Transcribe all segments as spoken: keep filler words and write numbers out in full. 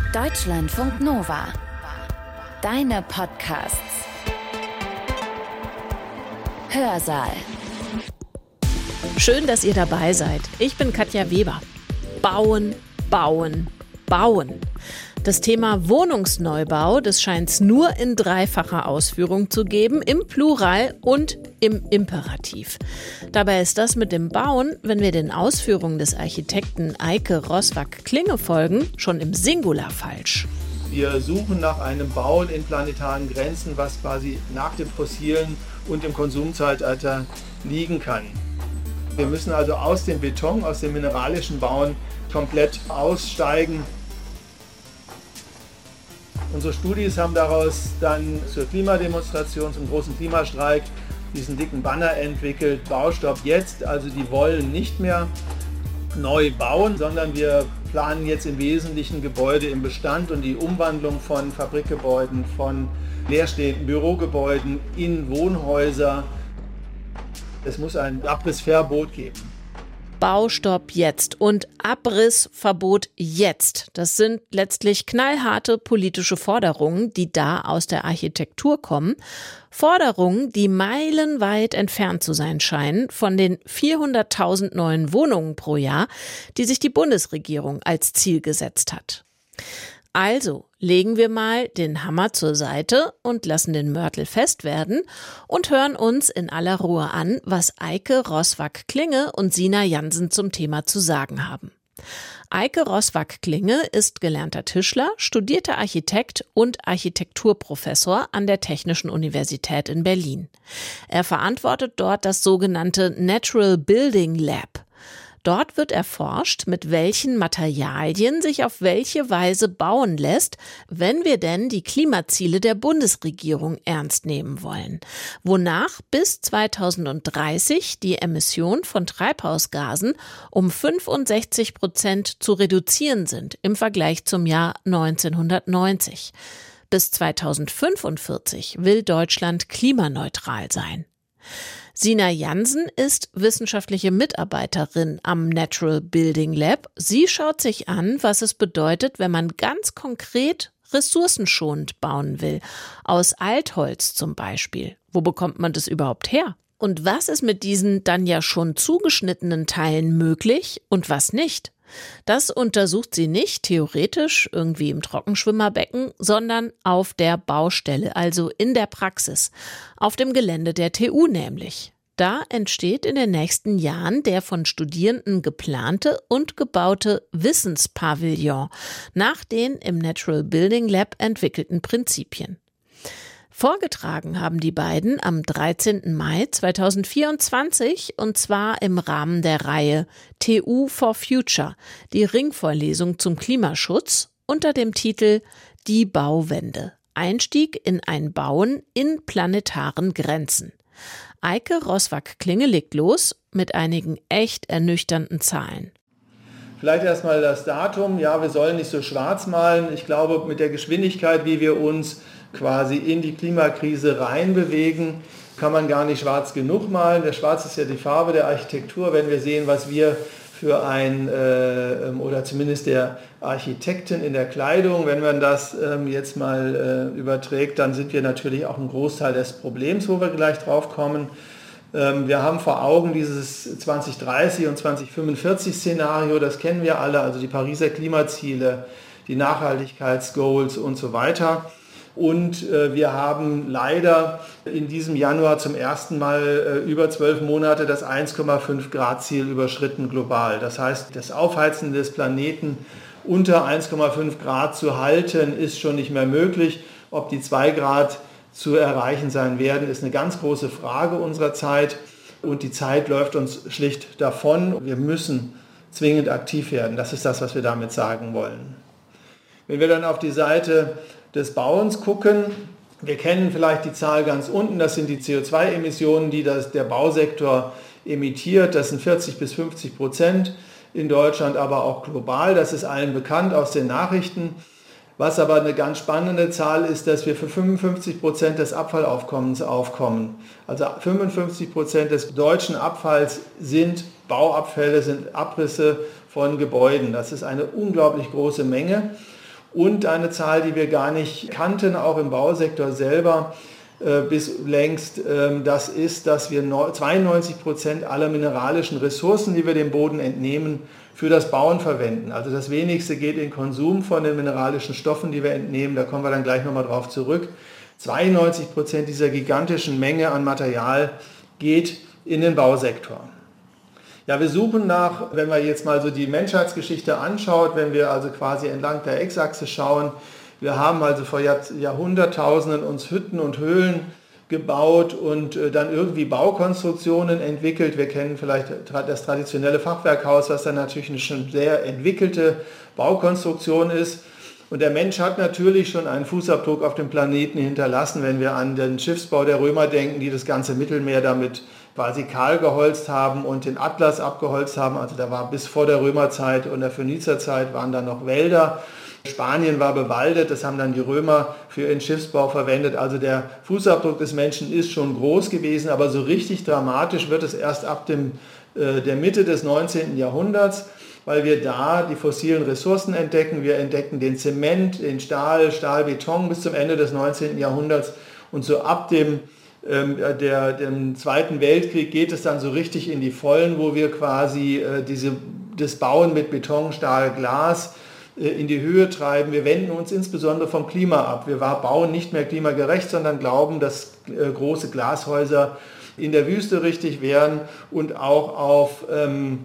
Deutschlandfunk Nova. Deine Podcasts. Hörsaal. Schön, dass ihr dabei seid. Ich bin Katja Weber. Bauen, bauen, bauen. Das Thema Wohnungsneubau, das scheint es nur in dreifacher Ausführung zu geben, im Plural und im Imperativ. Dabei ist das mit dem Bauen, wenn wir den Ausführungen des Architekten Eike Roswak-Klinge folgen, schon im Singular falsch. Wir suchen nach einem Bauen in planetaren Grenzen, was quasi nach dem fossilen und dem Konsumzeitalter liegen kann. Wir müssen also aus dem Beton, aus dem mineralischen Bauen komplett aussteigen. Unsere Studis haben daraus dann zur Klimademonstration, zum großen Klimastreik, diesen dicken Banner entwickelt, Baustopp jetzt. Also die wollen nicht mehr neu bauen, sondern wir planen jetzt im Wesentlichen Gebäude im Bestand und die Umwandlung von Fabrikgebäuden, von leerstehenden Bürogebäuden in Wohnhäuser. Es muss ein Abrissverbot geben. Baustopp jetzt und Abrissverbot jetzt. Das sind letztlich knallharte politische Forderungen, die da aus der Architektur kommen. Forderungen, die meilenweit entfernt zu sein scheinen von den vierhunderttausend neuen Wohnungen pro Jahr, die sich die Bundesregierung als Ziel gesetzt hat. Also legen wir mal den Hammer zur Seite und lassen den Mörtel fest werden und hören uns in aller Ruhe an, was Eike Roswak-Klinge und Sina Jansen zum Thema zu sagen haben. Eike Roswak-Klinge ist gelernter Tischler, studierter Architekt und Architekturprofessor an der Technischen Universität in Berlin. Er verantwortet dort das sogenannte Natural Building Lab. Dort wird erforscht, mit welchen Materialien sich auf welche Weise bauen lässt, wenn wir denn die Klimaziele der Bundesregierung ernst nehmen wollen. Wonach bis zweitausenddreißig die Emissionen von Treibhausgasen um fünfundsechzig Prozent zu reduzieren sind im Vergleich zum Jahr neunzehnhundertneunzig. Bis zweitausendfünfundvierzig will Deutschland klimaneutral sein. Sina Jansen ist wissenschaftliche Mitarbeiterin am Natural Building Lab. Sie schaut sich an, was es bedeutet, wenn man ganz konkret ressourcenschonend bauen will. Aus Altholz zum Beispiel. Wo bekommt man das überhaupt her? Und was ist mit diesen dann ja schon zugeschnittenen Teilen möglich und was nicht? Das untersucht sie nicht theoretisch irgendwie im Trockenschwimmerbecken, sondern auf der Baustelle, also in der Praxis, auf dem Gelände der T U nämlich. Da entsteht in den nächsten Jahren der von Studierenden geplante und gebaute Wissenspavillon nach den im Natural Building Lab entwickelten Prinzipien. Vorgetragen haben die beiden am dreizehnten Mai zweitausendvierundzwanzig und zwar im Rahmen der Reihe T U for Future, die Ringvorlesung zum Klimaschutz unter dem Titel Die Bauwende. Einstieg in ein Bauen in planetaren Grenzen. Eike Roswak-Klinge legt los mit einigen echt ernüchternden Zahlen. Vielleicht erstmal das Datum. Ja, wir sollen nicht so schwarz malen. Ich glaube, mit der Geschwindigkeit, wie wir uns quasi in die Klimakrise reinbewegen, kann man gar nicht schwarz genug malen. Der Schwarz ist ja die Farbe der Architektur. Wenn wir sehen, was wir für ein, äh, oder zumindest der Architekten in der Kleidung, wenn man das ähm, jetzt mal äh, überträgt, dann sind wir natürlich auch ein Großteil des Problems, wo wir gleich drauf kommen. Ähm, wir haben vor Augen dieses zwanzig dreißig und zwanzig fünfundvierzig Szenario, das kennen wir alle, also die Pariser Klimaziele, die Nachhaltigkeitsgoals und so weiter. Und äh, wir haben leider in diesem Januar zum ersten Mal äh, über zwölf Monate das eins Komma fünf Grad Ziel überschritten global. Das heißt, das Aufheizen des Planeten unter eins Komma fünf Grad zu halten, ist schon nicht mehr möglich. Ob die zwei Grad zu erreichen sein werden, ist eine ganz große Frage unserer Zeit. Und die Zeit läuft uns schlicht davon. Wir müssen zwingend aktiv werden. Das ist das, was wir damit sagen wollen. Wenn wir dann auf die Seite des Bauens gucken, wir kennen vielleicht die Zahl ganz unten, das sind die C O zwei Emissionen, die das, der Bausektor emittiert. Das sind vierzig bis fünfzig Prozent in Deutschland, aber auch global. Das ist allen bekannt aus den Nachrichten. Was aber eine ganz spannende Zahl ist, dass wir für fünfundfünfzig Prozent des Abfallaufkommens aufkommen. Also fünfundfünfzig Prozent des deutschen Abfalls sind Bauabfälle, sind Abrisse von Gebäuden. Das ist eine unglaublich große Menge. Und eine Zahl, die wir gar nicht kannten, auch im Bausektor selber, bis längst, das ist, dass wir zweiundneunzig Prozent aller mineralischen Ressourcen, die wir dem Boden entnehmen, für das Bauen verwenden. Also das wenigste geht in Konsum von den mineralischen Stoffen, die wir entnehmen, da kommen wir dann gleich nochmal drauf zurück. zweiundneunzig Prozent dieser gigantischen Menge an Material geht in den Bausektor. Ja, wir suchen nach, wenn man jetzt mal so die Menschheitsgeschichte anschaut, wenn wir also quasi entlang der X-Achse schauen, wir haben also vor Jahrhunderttausenden uns Hütten und Höhlen gebaut und dann irgendwie Baukonstruktionen entwickelt. Wir kennen vielleicht das traditionelle Fachwerkhaus, was dann natürlich eine schon sehr entwickelte Baukonstruktion ist. Und der Mensch hat natürlich schon einen Fußabdruck auf dem Planeten hinterlassen, wenn wir an den Schiffsbau der Römer denken, die das ganze Mittelmeer damit quasi kahl geholzt haben und den Atlas abgeholzt haben. Also da war bis vor der Römerzeit und der Phönizerzeit waren da noch Wälder. Spanien war bewaldet, das haben dann die Römer für ihren Schiffsbau verwendet. Also der Fußabdruck des Menschen ist schon groß gewesen, aber so richtig dramatisch wird es erst ab dem, äh, der Mitte des neunzehnten Jahrhunderts, weil wir da die fossilen Ressourcen entdecken. Wir entdecken den Zement, den Stahl, Stahlbeton bis zum Ende des neunzehnten Jahrhunderts. Und so ab dem, ähm, der, dem Zweiten Weltkrieg geht es dann so richtig in die Vollen, wo wir quasi äh, diese, das Bauen mit Beton, Stahl, Glas in die Höhe treiben. Wir wenden uns insbesondere vom Klima ab. Wir bauen nicht mehr klimagerecht, sondern glauben, dass große Glashäuser in der Wüste richtig wären und auch auf, ähm,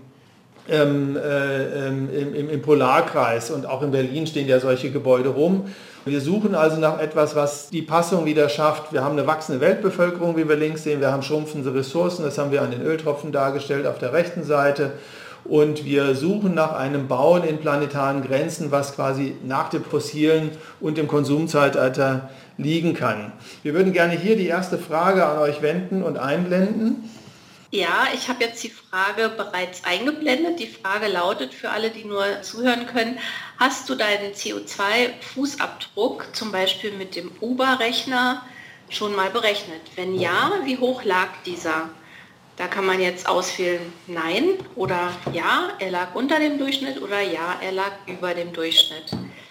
ähm, äh, im, im Polarkreis. Und auch in Berlin stehen ja solche Gebäude rum. Wir suchen also nach etwas, was die Passung wieder schafft. Wir haben eine wachsende Weltbevölkerung, wie wir links sehen. Wir haben schrumpfende Ressourcen. Das haben wir an den Öltropfen dargestellt auf der rechten Seite. Und wir suchen nach einem Bauen in planetaren Grenzen, was quasi nach dem fossilen und dem Konsumzeitalter liegen kann. Wir würden gerne hier die erste Frage an euch wenden und einblenden. Ja, ich habe jetzt die Frage bereits eingeblendet. Die Frage lautet für alle, die nur zuhören können: Hast du deinen C O zwei Fußabdruck zum Beispiel mit dem Uber-Rechner schon mal berechnet? Wenn ja, wie hoch lag dieser? Da kann man jetzt auswählen Nein oder Ja, er lag unter dem Durchschnitt oder Ja, er lag über dem Durchschnitt.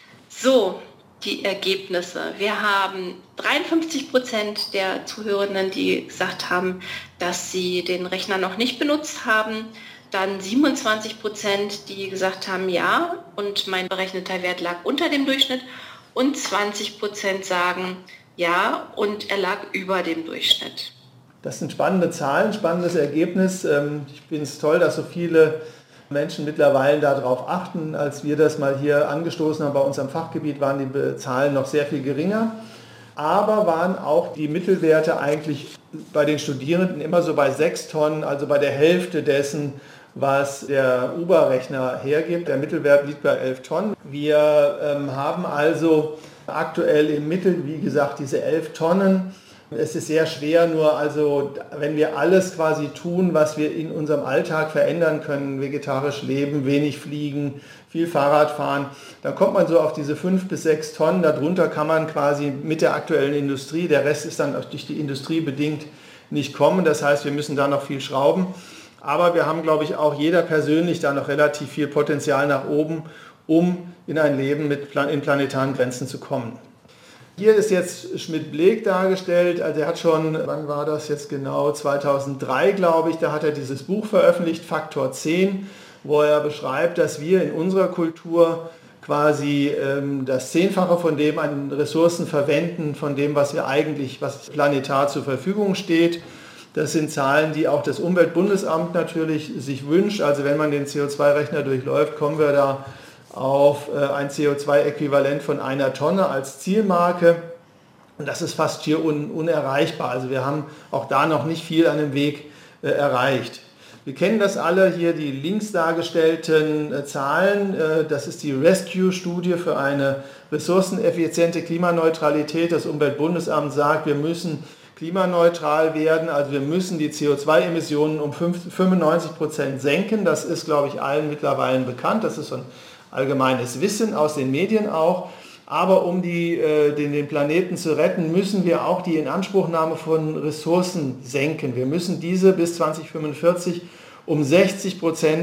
So, die Ergebnisse. Wir haben dreiundfünfzig Prozent der Zuhörenden, die gesagt haben, dass sie den Rechner noch nicht benutzt haben. Dann siebenundzwanzig Prozent, die gesagt haben Ja und mein berechneter Wert lag unter dem Durchschnitt. Und zwanzig Prozent sagen Ja und er lag über dem Durchschnitt. Das sind spannende Zahlen, spannendes Ergebnis. Ich finde es toll, dass so viele Menschen mittlerweile darauf achten. Als wir das mal hier angestoßen haben bei uns am Fachgebiet, waren die Zahlen noch sehr viel geringer. Aber waren auch die Mittelwerte eigentlich bei den Studierenden immer so bei sechs Tonnen, also bei der Hälfte dessen, was der Uber-Rechner hergibt. Der Mittelwert liegt bei elf Tonnen. Wir ähm, haben also aktuell im Mittel, wie gesagt, diese elf Tonnen. Es ist sehr schwer, nur also wenn wir alles quasi tun, was wir in unserem Alltag verändern können, vegetarisch leben, wenig fliegen, viel Fahrrad fahren, dann kommt man so auf diese fünf bis sechs Tonnen. Darunter kann man quasi mit der aktuellen Industrie, der Rest ist dann durch die Industrie bedingt, nicht kommen. Das heißt, wir müssen da noch viel schrauben. Aber wir haben, glaube ich, auch jeder persönlich da noch relativ viel Potenzial nach oben, um in ein Leben mit Plan- in planetaren Grenzen zu kommen. Hier ist jetzt Schmidt-Blek dargestellt, also er hat schon, wann war das jetzt genau, zweitausenddrei glaube ich, da hat er dieses Buch veröffentlicht, Faktor zehn, wo er beschreibt, dass wir in unserer Kultur quasi ähm, das Zehnfache von dem an Ressourcen verwenden, von dem, was wir eigentlich, was planetar zur Verfügung steht. Das sind Zahlen, die auch das Umweltbundesamt natürlich sich wünscht. Also wenn man den C O zwei Rechner durchläuft, kommen wir da auf ein C O zwei Äquivalent von einer Tonne als Zielmarke. Und das ist fast hier un- unerreichbar. Also wir haben auch da noch nicht viel an dem Weg äh, erreicht. Wir kennen das alle, hier die links dargestellten äh, Zahlen. Äh, das ist die Rescue-Studie für eine ressourceneffiziente Klimaneutralität. Das Umweltbundesamt sagt, wir müssen klimaneutral werden, also wir müssen die C O zwei Emissionen um fünfundneunzig Prozent senken. Das ist, glaube ich, allen mittlerweile bekannt. Das ist so ein allgemeines Wissen aus den Medien auch. Aber um die, äh, den, den Planeten zu retten, müssen wir auch die Inanspruchnahme von Ressourcen senken. Wir müssen diese bis zwanzig fünfundvierzig um sechzig Prozent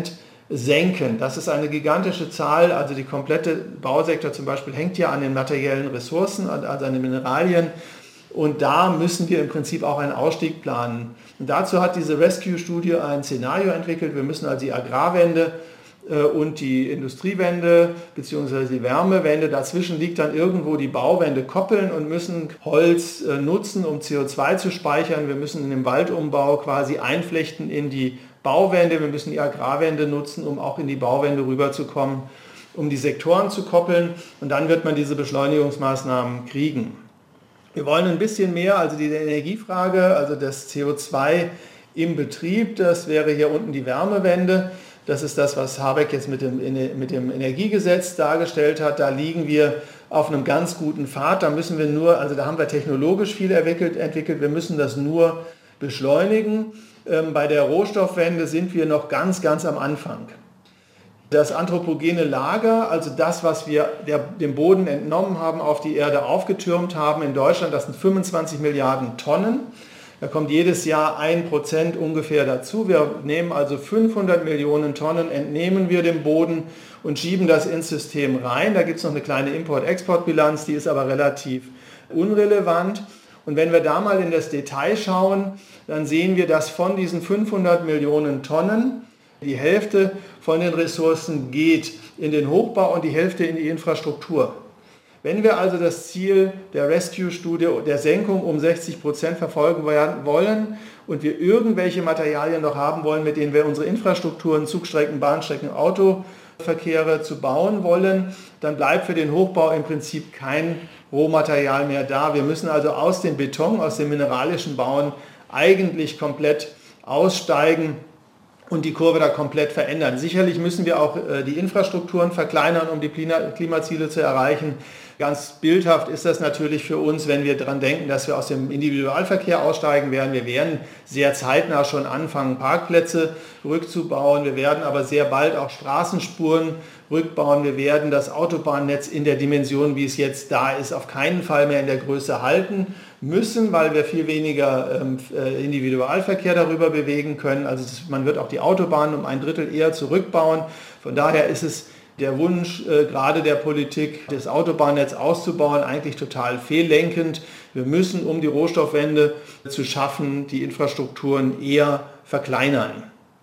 senken. Das ist eine gigantische Zahl, also der komplette Bausektor zum Beispiel hängt ja an den materiellen Ressourcen, also an den Mineralien. Und da müssen wir im Prinzip auch einen Ausstieg planen. Und dazu hat diese Rescue-Studie ein Szenario entwickelt. Wir müssen also die Agrarwende äh, und die Industriewende bzw. die Wärmewende, dazwischen liegt dann irgendwo die Bauwende, koppeln und müssen Holz äh, nutzen, um C O zwei zu speichern. Wir müssen in den Waldumbau quasi einflechten in die Bauwende. Wir müssen die Agrarwende nutzen, um auch in die Bauwende rüberzukommen, um die Sektoren zu koppeln. Und dann wird man diese Beschleunigungsmaßnahmen kriegen. Wir wollen ein bisschen mehr, also die Energiefrage, also das C O zwei im Betrieb, das wäre hier unten die Wärmewende. Das ist das, was Habeck jetzt mit dem, mit dem Energiegesetz dargestellt hat. Da liegen wir auf einem ganz guten Pfad. Da müssen wir nur, also da haben wir technologisch viel entwickelt, entwickelt. Wir müssen das nur beschleunigen. Ähm, bei der Rohstoffwende sind wir noch ganz, ganz am Anfang. Das anthropogene Lager, also das, was wir der, dem Boden entnommen haben, auf die Erde aufgetürmt haben in Deutschland, das sind fünfundzwanzig Milliarden Tonnen. Da kommt jedes Jahr ein Prozent ungefähr dazu. Wir nehmen also fünfhundert Millionen Tonnen, entnehmen wir dem Boden und schieben das ins System rein. Da gibt es noch eine kleine Import-Export-Bilanz, die ist aber relativ unrelevant. Und wenn wir da mal in das Detail schauen, dann sehen wir, dass von diesen fünfhundert Millionen Tonnen die Hälfte von den Ressourcen geht in den Hochbau und die Hälfte in die Infrastruktur. Wenn wir also das Ziel der Rescue-Studie der Senkung um sechzig Prozent verfolgen wollen und wir irgendwelche Materialien noch haben wollen, mit denen wir unsere Infrastrukturen, Zugstrecken, Bahnstrecken, Autoverkehre zu bauen wollen, dann bleibt für den Hochbau im Prinzip kein Rohmaterial mehr da. Wir müssen also aus dem Beton, aus dem mineralischen Bauen eigentlich komplett aussteigen und die Kurve da komplett verändern. Sicherlich müssen wir auch äh, die Infrastrukturen verkleinern, um die Klimaziele zu erreichen. Ganz bildhaft ist das natürlich für uns, wenn wir daran denken, dass wir aus dem Individualverkehr aussteigen werden. Wir werden sehr zeitnah schon anfangen, Parkplätze rückzubauen. Wir werden aber sehr bald auch Straßenspuren rückbauen. Wir werden das Autobahnnetz in der Dimension, wie es jetzt da ist, auf keinen Fall mehr in der Größe halten müssen, weil wir viel weniger ähm, Individualverkehr darüber bewegen können. Also man wird auch die Autobahnen um ein Drittel eher zurückbauen. Von daher ist es der Wunsch äh, gerade der Politik, das Autobahnnetz auszubauen, eigentlich total fehllenkend. Wir müssen, um die Rohstoffwende zu schaffen, die Infrastrukturen eher verkleinern.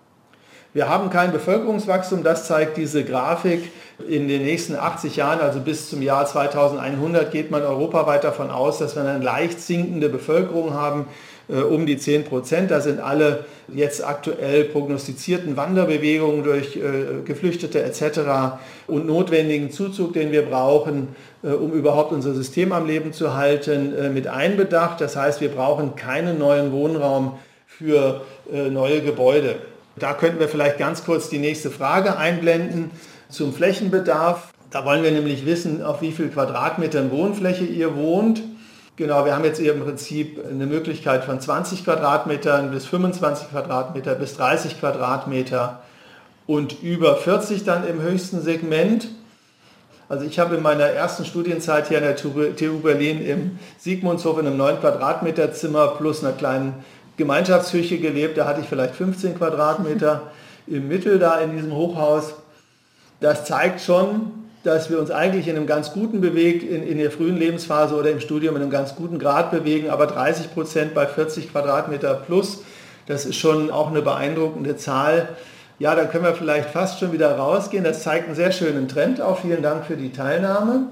Wir haben kein Bevölkerungswachstum, das zeigt diese Grafik. In den nächsten achtzig Jahren, also bis zum Jahr zweitausendeinhundert, geht man europaweit davon aus, dass wir eine leicht sinkende Bevölkerung haben, äh, um die zehn Prozent. Da sind alle jetzt aktuell prognostizierten Wanderbewegungen durch äh, Geflüchtete et cetera und notwendigen Zuzug, den wir brauchen, äh, um überhaupt unser System am Leben zu halten, äh, mit einbedacht. Das heißt, wir brauchen keinen neuen Wohnraum für äh, neue Gebäude. Da könnten wir vielleicht ganz kurz die nächste Frage einblenden zum Flächenbedarf. Da wollen wir nämlich wissen, auf wie viel Quadratmetern Wohnfläche ihr wohnt. Genau, wir haben jetzt hier im Prinzip eine Möglichkeit von zwanzig Quadratmetern bis fünfundzwanzig Quadratmeter bis dreißig Quadratmeter und über vierzig dann im höchsten Segment. Also ich habe in meiner ersten Studienzeit hier an der T U Berlin im Sigmundshof in einem neun Quadratmeter Zimmer plus einer kleinen Gemeinschaftsküche gelebt. Da hatte ich vielleicht fünfzehn Quadratmeter im Mittel da in diesem Hochhaus. Das zeigt schon, dass wir uns eigentlich in einem ganz guten bewegen, in, in der frühen Lebensphase oder im Studium in einem ganz guten Grad bewegen, aber dreißig Prozent bei vierzig Quadratmeter plus, das ist schon auch eine beeindruckende Zahl. Ja, dann können wir vielleicht fast schon wieder rausgehen. Das zeigt einen sehr schönen Trend auch. Vielen Dank für die Teilnahme.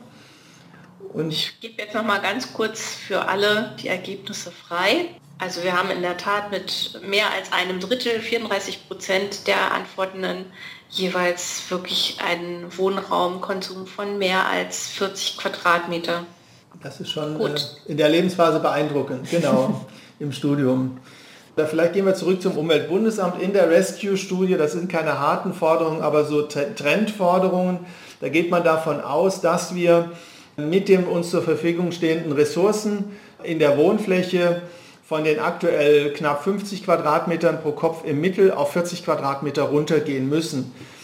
Und ich gebe jetzt noch mal ganz kurz für alle die Ergebnisse frei. Also wir haben in der Tat mit mehr als einem Drittel, vierunddreißig Prozent der Antwortenden jeweils wirklich einen Wohnraumkonsum von mehr als vierzig Quadratmeter. Das ist schon äh, in der Lebensphase beeindruckend, genau, im Studium. Oder vielleicht gehen wir zurück zum Umweltbundesamt. In der Rescue-Studie, das sind keine harten Forderungen, aber so Trendforderungen, da geht man davon aus, dass wir mit den uns zur Verfügung stehenden Ressourcen in der Wohnfläche von den aktuell knapp fünfzig Quadratmetern pro Kopf im Mittel auf vierzig Quadratmeter runtergehen müssen.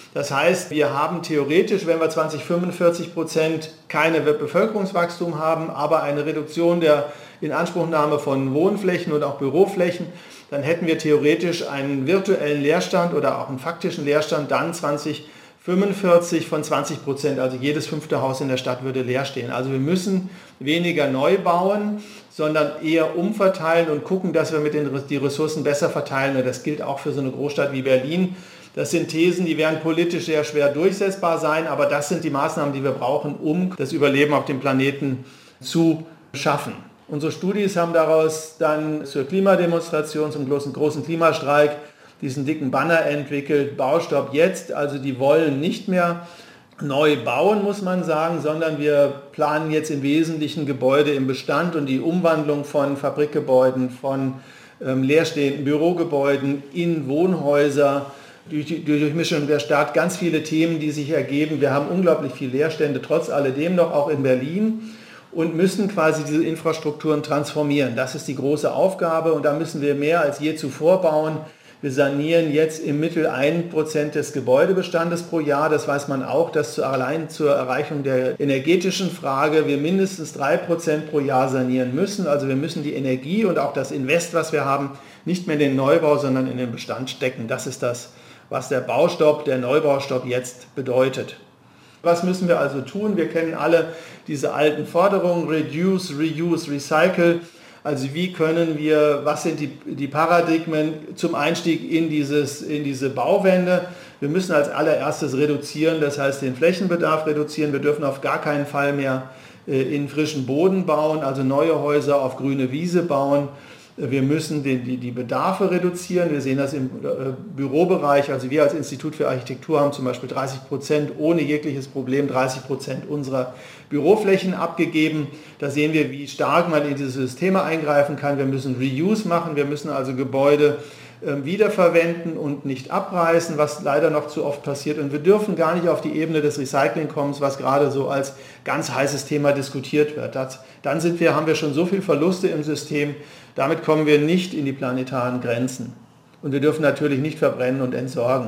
Das heißt, wir haben theoretisch, wenn wir zwanzig fünfundvierzig Prozent keine Bevölkerungswachstum haben, aber eine Reduktion der Inanspruchnahme von Wohnflächen und auch Büroflächen, dann hätten wir theoretisch einen virtuellen Leerstand oder auch einen faktischen Leerstand dann zwanzig fünfundvierzig von zwanzig Prozent, also jedes fünfte Haus in der Stadt würde leer stehen. Also wir müssen weniger neu bauen, sondern eher umverteilen und gucken, dass wir mit den die Ressourcen besser verteilen. Und das gilt auch für so eine Großstadt wie Berlin. Das sind Thesen, die werden politisch sehr schwer durchsetzbar sein, aber das sind die Maßnahmen, die wir brauchen, um das Überleben auf dem Planeten zu schaffen. Unsere Studis haben daraus dann zur Klimademonstration, zum großen, großen Klimastreik, diesen dicken Banner entwickelt, Baustopp jetzt. Also die wollen nicht mehr neu bauen, muss man sagen, sondern wir planen jetzt im Wesentlichen Gebäude im Bestand und die Umwandlung von Fabrikgebäuden, von ähm, leerstehenden Bürogebäuden in Wohnhäuser, durch die Durchmischung der Stadt, ganz viele Themen, die sich ergeben. Wir haben unglaublich viele Leerstände, trotz alledem noch auch in Berlin, und müssen quasi diese Infrastrukturen transformieren. Das ist die große Aufgabe und da müssen wir mehr als je zuvor bauen. Wir sanieren jetzt im Mittel ein Prozent des Gebäudebestandes pro Jahr. Das weiß man auch, dass zu, allein zur Erreichung der energetischen Frage wir mindestens drei Prozent pro Jahr sanieren müssen. Also wir müssen die Energie und auch das Invest, was wir haben, nicht mehr in den Neubau, sondern in den Bestand stecken. Das ist das, was der Baustopp, der Neubaustopp jetzt bedeutet. Was müssen wir also tun? Wir kennen alle diese alten Forderungen, Reduce, Reuse, Recycle. Also wie können wir, was sind die, die Paradigmen zum Einstieg in, dieses, in diese Bauwende? Wir müssen als allererstes reduzieren, das heißt den Flächenbedarf reduzieren. Wir dürfen auf gar keinen Fall mehr in frischen Boden bauen, also neue Häuser auf grüne Wiese bauen. Wir müssen die, die, die Bedarfe reduzieren. Wir sehen das im äh, Bürobereich. Also wir als Institut für Architektur haben zum Beispiel dreißig Prozent ohne jegliches Problem dreißig Prozent unserer Büroflächen abgegeben. Da sehen wir, wie stark man in diese Systeme eingreifen kann. Wir müssen Reuse machen. Wir müssen also Gebäude äh, wiederverwenden und nicht abreißen, was leider noch zu oft passiert. Und wir dürfen gar nicht auf die Ebene des Recycling kommen, was gerade so als ganz heißes Thema diskutiert wird. Das, dann sind wir, haben wir schon so viel Verluste im System. Damit kommen wir nicht in die planetaren Grenzen. Und wir dürfen natürlich nicht verbrennen und entsorgen.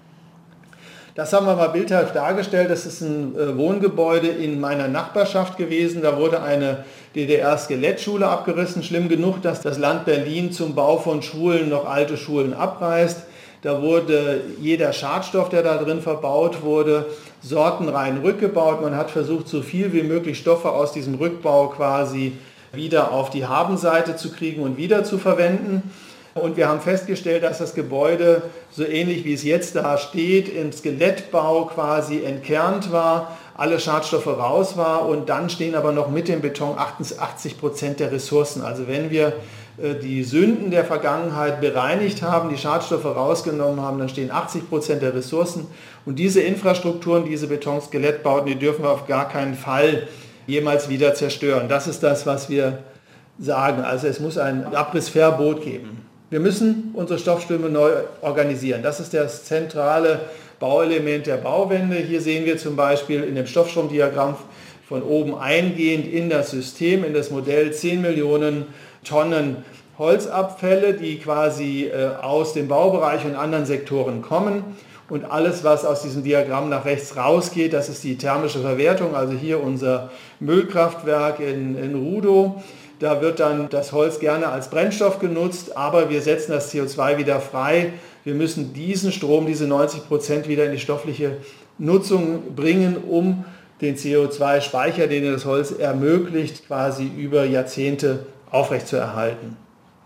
Das haben wir mal bildhaft dargestellt. Das ist ein Wohngebäude in meiner Nachbarschaft gewesen. Da wurde eine D D R-Skelettschule abgerissen. Schlimm genug, dass das Land Berlin zum Bau von Schulen noch alte Schulen abreißt. Da wurde jeder Schadstoff, der da drin verbaut wurde, sortenrein rückgebaut. Man hat versucht, so viel wie möglich Stoffe aus diesem Rückbau quasi wieder auf die Habenseite zu kriegen und wieder zu verwenden. Und wir haben festgestellt, dass das Gebäude, so ähnlich wie es jetzt da steht, im Skelettbau quasi entkernt war, alle Schadstoffe raus war und dann stehen aber noch mit dem Beton achtundachtzig Prozent der Ressourcen. Also wenn wir die Sünden der Vergangenheit bereinigt haben, die Schadstoffe rausgenommen haben, dann stehen achtzig Prozent der Ressourcen. Und diese Infrastrukturen, diese Beton-Skelettbauten, die dürfen wir auf gar keinen Fall jemals wieder zerstören. Das ist das, was wir sagen. Also es muss ein Abrissverbot geben. Wir müssen unsere Stoffströme neu organisieren. Das ist das zentrale Bauelement der Bauwende. Hier sehen wir zum Beispiel in dem Stoffstromdiagramm von oben eingehend in das System, in das Modell zehn Millionen Tonnen Holzabfälle, die quasi äh, aus dem Baubereich und anderen Sektoren kommen. Und alles, was aus diesem Diagramm nach rechts rausgeht, das ist die thermische Verwertung. Also hier unser Müllkraftwerk in, in Rudow. Da wird dann das Holz gerne als Brennstoff genutzt, aber wir setzen das C O zwei wieder frei. Wir müssen diesen Strom, diese neunzig Prozent wieder in die stoffliche Nutzung bringen, um den C O zwei Speicher, den das Holz ermöglicht, quasi über Jahrzehnte aufrechtzuerhalten.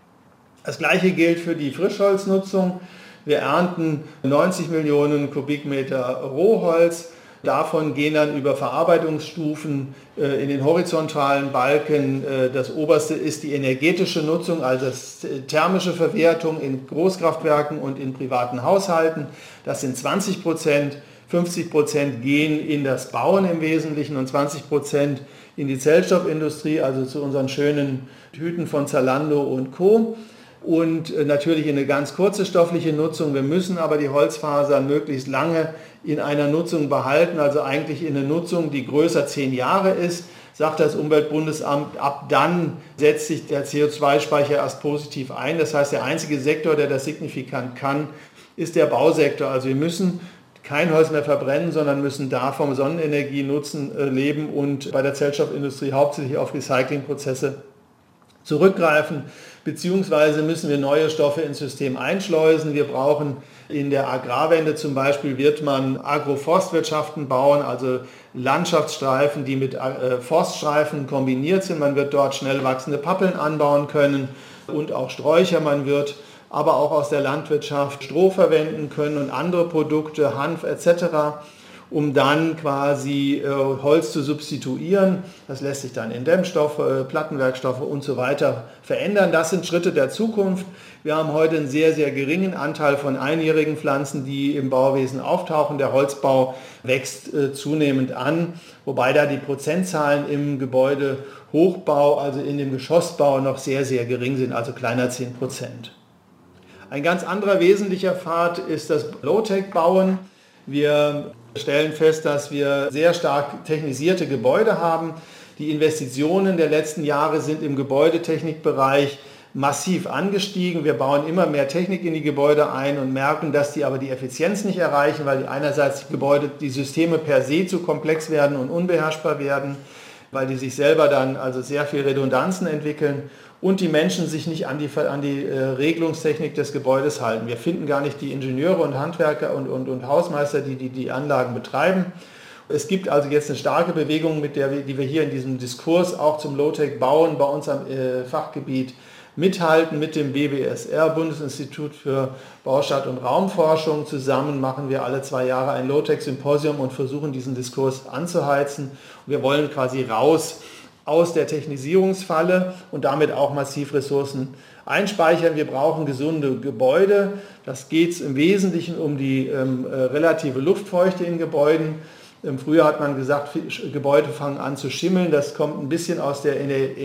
Das Gleiche gilt für die Frischholznutzung. Wir ernten neunzig Millionen Kubikmeter Rohholz. Davon gehen dann über Verarbeitungsstufen äh, in den horizontalen Balken. Äh, das oberste ist die energetische Nutzung, also das, äh, thermische Verwertung in Großkraftwerken und in privaten Haushalten. Das sind zwanzig Prozent. fünfzig Prozent gehen in das Bauen im Wesentlichen und zwanzig Prozent in die Zellstoffindustrie, also zu unseren schönen Tüten von Zalando und Co. Und natürlich eine ganz kurze stoffliche Nutzung. Wir müssen aber die Holzfasern möglichst lange in einer Nutzung behalten, also eigentlich in einer Nutzung, die größer zehn Jahre ist, sagt das Umweltbundesamt. Ab dann setzt sich der C O zwei Speicher erst positiv ein. Das heißt, der einzige Sektor, der das signifikant kann, ist der Bausektor. Also wir müssen kein Holz mehr verbrennen, sondern müssen da vom Sonnenenergie nutzen, äh, leben und bei der Zellstoffindustrie hauptsächlich auf Recyclingprozesse zurückgreifen, beziehungsweise müssen wir neue Stoffe ins System einschleusen. Wir brauchen in der Agrarwende zum Beispiel, wird man Agroforstwirtschaften bauen, also Landschaftsstreifen, die mit äh, Forststreifen kombiniert sind. Man wird dort schnell wachsende Pappeln anbauen können und auch Sträucher. Man wird aber auch aus der Landwirtschaft Stroh verwenden können und andere Produkte, Hanf et cetera, um dann quasi äh, Holz zu substituieren. Das lässt sich dann in Dämmstoffe, äh, Plattenwerkstoffe und so weiter verändern. Das sind Schritte der Zukunft. Wir haben heute einen sehr, sehr geringen Anteil von einjährigen Pflanzen, die im Bauwesen auftauchen. Der Holzbau wächst äh, zunehmend an, wobei da die Prozentzahlen im Gebäudehochbau, also in dem Geschossbau, noch sehr, sehr gering sind, also kleiner zehn Prozent. Ein ganz anderer wesentlicher Pfad ist das Low-Tech-Bauen. Wir stellen fest, dass wir sehr stark technisierte Gebäude haben. Die Investitionen der letzten Jahre sind im Gebäudetechnikbereich massiv angestiegen. Wir bauen immer mehr Technik in die Gebäude ein und merken, dass die aber die Effizienz nicht erreichen, weil die einerseits die Gebäude, die Systeme per se zu komplex werden und unbeherrschbar werden, weil die sich selber dann also sehr viel Redundanzen entwickeln und die Menschen sich nicht an die, an die äh, Regelungstechnik des Gebäudes halten. Wir finden gar nicht die Ingenieure und Handwerker und, und, und Hausmeister, die, die die Anlagen betreiben. Es gibt also jetzt eine starke Bewegung, mit der wir, die wir hier in diesem Diskurs auch zum Low-Tech-Bauen bei uns am äh, Fachgebiet mithalten. Mit dem B B S R, Bundesinstitut für Baustadt- und Raumforschung. Zusammen machen wir alle zwei Jahre ein Low-Tech-Symposium und versuchen diesen Diskurs anzuheizen. Und wir wollen quasi raus aus der Technisierungsfalle und damit auch massiv Ressourcen einspeichern. Wir brauchen gesunde Gebäude. Das geht im Wesentlichen um die ähm, äh, relative Luftfeuchte in Gebäuden. Im Frühjahr hat man gesagt, Gebäude fangen an zu schimmeln. Das kommt ein bisschen aus der